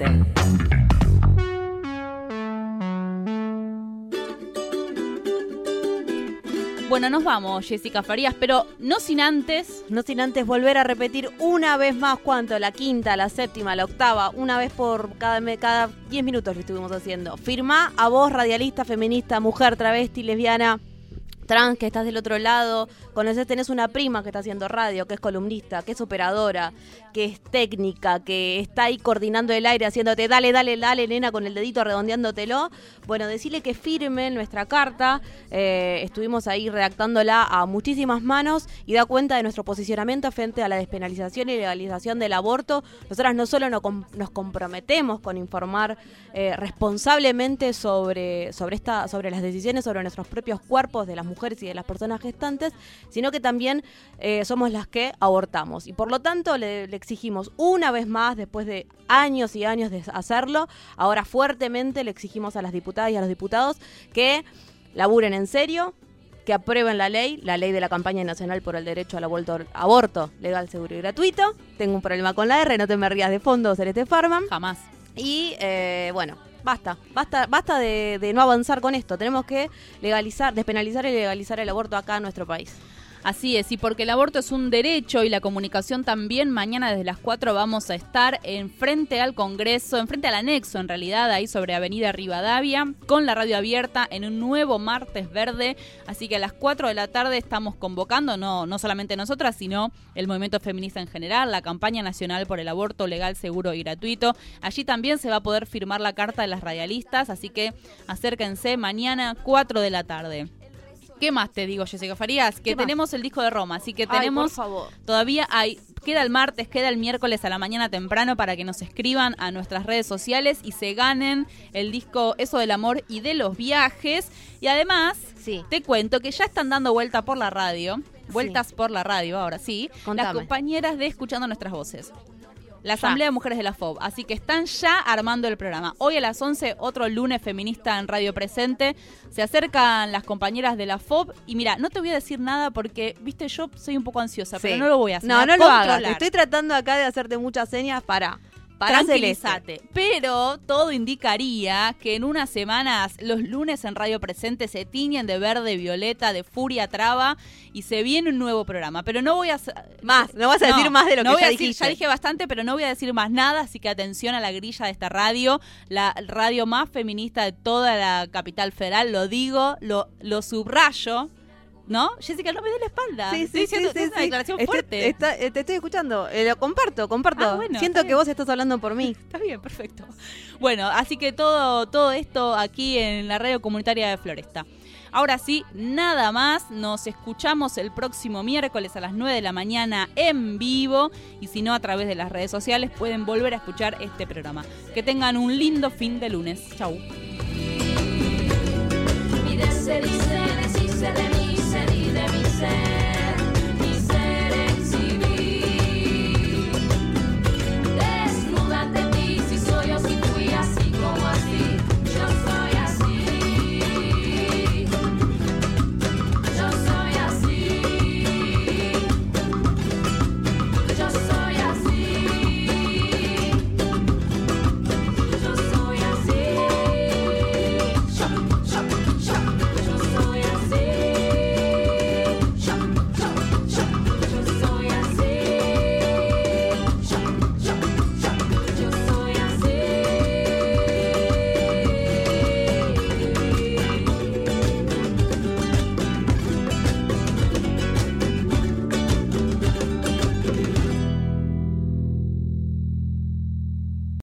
Speaker 9: Bueno, nos vamos, Jessica Farías, pero no sin antes...
Speaker 10: No sin antes volver a repetir una vez más, ¿cuánto? La quinta, la séptima, la octava, una vez por cada cada diez minutos lo estuvimos haciendo. Firmá a vos, radialista, feminista, mujer, travesti, lesbiana, trans, que estás del otro lado. Conocés, tenés una prima que está haciendo radio, que es columnista, que es operadora, que es técnica, que está ahí coordinando el aire, haciéndote dale, dale, dale, nena, con el dedito redondeándotelo. Bueno, decirle que firme nuestra carta. Eh, estuvimos ahí redactándola a muchísimas manos y da cuenta de nuestro posicionamiento frente a la despenalización y legalización del aborto. Nosotras no solo no com- nos comprometemos con informar eh, responsablemente sobre, sobre, esta, sobre las decisiones sobre nuestros propios cuerpos de las mujeres y de las personas gestantes, sino que también eh, somos las que abortamos. Y por lo tanto le, le exigimos una vez más, después de años y años de hacerlo, ahora fuertemente le exigimos a las diputadas y a los diputados que laburen en serio, que aprueben la ley, la ley de la campaña nacional por el derecho al aborto, aborto legal, seguro y gratuito. Tengo un problema con la R, no te me rías de fondo, Celeste Farman.
Speaker 9: Jamás.
Speaker 10: Y eh, bueno, basta, basta, basta de, de no avanzar con esto. Tenemos que legalizar, despenalizar y legalizar el aborto acá en nuestro país.
Speaker 9: Así es, y porque el aborto es un derecho y la comunicación también, mañana desde las cuatro vamos a estar en frente al Congreso, en frente al anexo en realidad, ahí sobre Avenida Rivadavia, con la radio abierta en un nuevo martes verde, así que a las cuatro de la tarde estamos convocando, no, no solamente nosotras, sino el movimiento feminista en general, la campaña nacional por el aborto legal, seguro y gratuito. Allí también se va a poder firmar la carta de las radialistas, así que acérquense mañana cuatro de la tarde. ¿Qué más te digo, Jessica Farías? Que tenemos el disco de Roma, así que tenemos...
Speaker 10: Ay, por favor.
Speaker 9: Todavía hay... Queda el martes, queda el miércoles a la mañana temprano para que nos escriban a nuestras redes sociales y se ganen el disco Eso del Amor y de los Viajes. Y además, sí, te cuento que ya están dando vuelta por la radio, vueltas sí. por la radio, ahora sí, Contame. las compañeras de Escuchando Nuestras Voces. La Asamblea ya. de Mujeres de la F O B. Así que están ya armando el programa. Hoy a las once, otro lunes feminista en Radio Presente. Se acercan las compañeras de la F O B. Y mira, no te voy a decir nada porque, viste, yo soy un poco ansiosa, sí. pero no lo voy a hacer.
Speaker 10: No, no lo hagas. Estoy tratando acá de hacerte muchas señas para... Para
Speaker 9: Tranquilízate. Pero todo indicaría que en unas semanas los lunes en Radio Presente se tiñen de verde, violeta, de furia traba y se viene un nuevo programa. Pero no voy a...
Speaker 10: Más, no vas a decir no, más de lo
Speaker 9: no
Speaker 10: que
Speaker 9: voy
Speaker 10: ya
Speaker 9: a decir,
Speaker 10: dijiste.
Speaker 9: Ya dije bastante, pero no voy a decir más nada, así que atención a la grilla de esta radio, la radio más feminista de toda la capital federal. Lo digo, lo, lo subrayo. ¿No? Jessica, no me dé la espalda.
Speaker 10: Sí,
Speaker 9: estoy
Speaker 10: sí,
Speaker 9: diciendo
Speaker 10: sí,
Speaker 9: que es
Speaker 10: sí,
Speaker 9: una
Speaker 10: sí.
Speaker 9: declaración
Speaker 10: Este-
Speaker 9: fuerte.
Speaker 10: está- eh, te estoy escuchando. Eh, lo comparto, comparto.
Speaker 9: Ah, bueno,
Speaker 10: Siento
Speaker 9: está
Speaker 10: que
Speaker 9: bien.
Speaker 10: vos estás hablando por mí.
Speaker 9: Está bien, perfecto. Bueno, así que todo, todo esto aquí en la radio comunitaria de Floresta. Ahora sí, nada más. Nos escuchamos el próximo miércoles a las nueve de la mañana en vivo. Y si no, a través de las redes sociales pueden volver a escuchar este programa. Que tengan un lindo fin de lunes. Chau.
Speaker 2: Mi de se dice, se dice de mí, se di de mi ser.